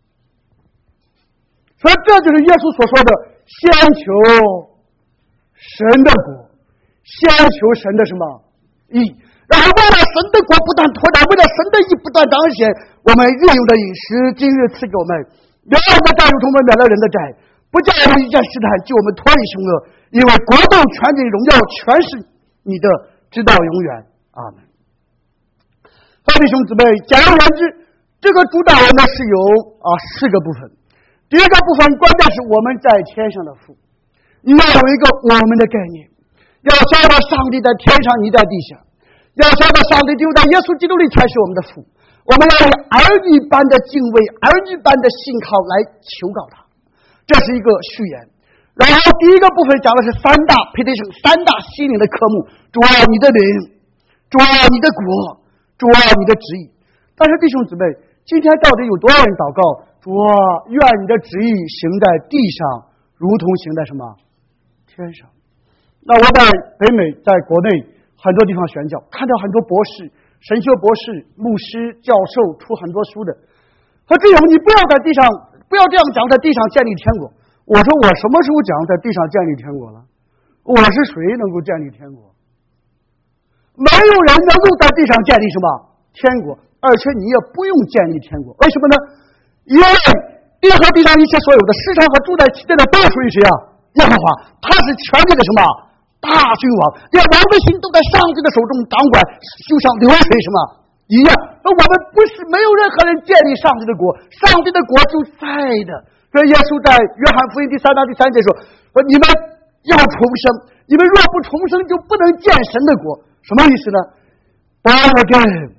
所以这就是耶稣所说的先求神的国，先求神的什么义，然后为了神的国不断拓展，为了神的义不断彰显，我们日用的饮食今日赐给我们，免了我们的债，如同我们免了人的债，不叫我们一见试探，救我们脱离凶恶，因为国度、权柄、荣耀全是你的，直到永远。阿门。弟兄姊妹，简而言之，这个主导我们是有4个部分。第一个部分关键是我们在天上的父，你要有一个我们的概念，要晓得上帝在天上，你在地下，要晓得上帝就在耶稣基督里才是我们的父。我们要以儿女般的敬畏、儿女般的信靠来求告他，这是一个序言。然后第一个部分讲的是3大 petition， 3大心灵的科目：主啊，你的名；主啊，你的国；主啊，你的旨意。但是弟兄姊妹，今天到底有多少人祷告？主啊，愿你的旨意行在地上，如同行在什么天上。那我在北美，在国内很多地方宣教，看到很多博士、神学博士、牧师、教授出很多书的，说这样你不要在地上，不要这样讲，在地上建立天国。我说我什么时候讲在地上建立天国了？我是谁能够建立天国？没有人能够在地上建立什么天国，而且你也不用建立天国。为什么呢？因为地和地上一切所有的，世上和住在其间的都属于谁啊？耶和华，他是权力的什么大君王，连王的心都在上帝的手中掌管，就像流水什么一样。而我们不是没有任何人建立上帝的国，上帝的国就在的。所以耶稣在约翰福音第3章第3节说：你们要重生，你们若不重生，就不能见神的国。什么意思呢？ Born again.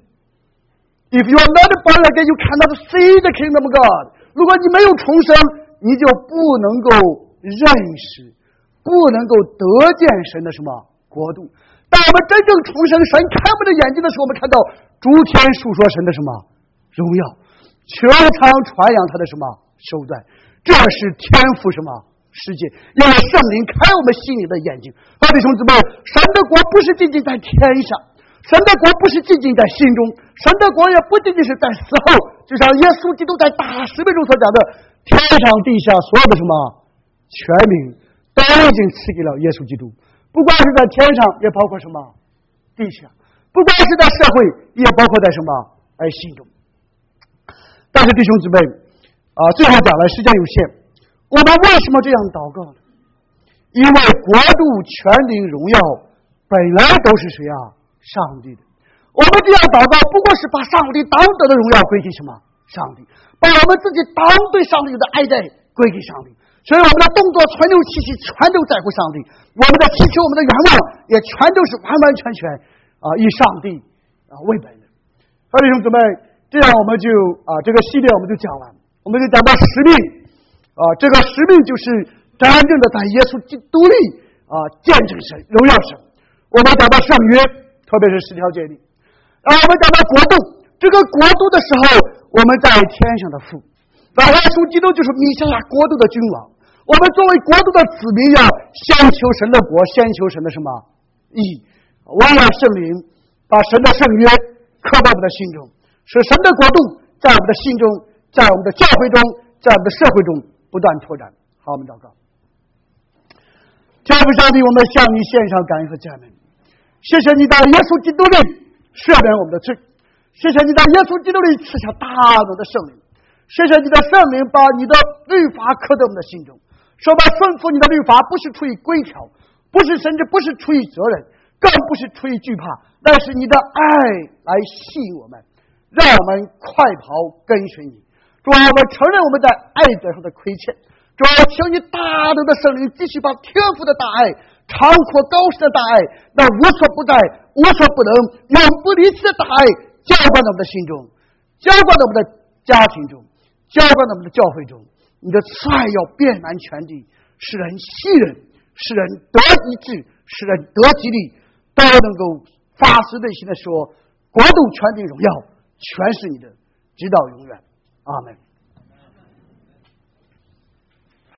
If you are not born again, you cannot see the kingdom of God. 如果你没有重生，你就不能够认识，不能够得见神的什么国度。当我们真正重生，神开我们的眼睛的时候，我们看到诸天述说神的什么荣耀，全场传扬他的什么手段。这是天赋什么世界，因为圣灵开我们心里的眼睛。弟兄姊妹，神的国不是仅仅在天上，神的国不是仅仅在心中，神的国也不仅仅是在死后，就像耶稣基督在大使命中所讲的，天上地下所有的什么权柄都已经赐给了耶稣基督，不管是在天上，也包括什么地下，不管是在社会，也包括在什么心中。但是弟兄姊妹最后讲来时间有限，我们为什么这样祷告呢？因为国度、权柄、荣耀本来都是谁啊？上帝的。我们这样祷告，不过是把上帝当得的荣耀归给什么？上帝。把我们自己当对上帝的爱戴归给上帝。所以我们的动作、存留、气息全都在乎上帝，我们的祈求、我们的愿望也全都是完完全全以上帝为本的。好，弟兄姊妹，这样我们就这个系列我们就讲完，我们就讲到使命这个使命就是真正的在耶稣基督里见证神、荣耀神。我们讲到圣约，特别是10条诫命，然后我们讲到国度，这个国度的时候，我们在天上的父，然后耶稣基督就是弥赛亚国度的君王。我们作为国度的子民，要先求神的国，先求神的什么义？我要圣灵把神的圣约刻在我们的心中，使神的国度在我们的心中，在我们的教会中，在我们的社会中不断拓展。好，我们祷告。天父上帝，我们向你献上感恩和赞美，谢谢你在耶稣基督里赦免我们的罪，谢谢你在耶稣基督里赐下大能的圣灵，谢谢你的圣灵把你的律法刻在我们的心中，说吧，顺服你的律法不是出于规条，甚至不是出于责任，更不是出于惧怕，但是你的爱来吸引我们，让我们快跑跟随你。主啊，我们承认我们在爱德上的亏欠，主啊，请你大能的圣灵继续把天父的大爱、长阔高深的大爱，那无所不在、无所不能、永不离弃的大爱浇灌到我们的心中，浇灌到我们的家庭中，浇灌到我们的教会中。你的慈爱要遍满全地，使人信任，使人得医治，使人得激励，都能够发自内心的说，国度、权柄、荣耀全是你的，直到永远。阿们。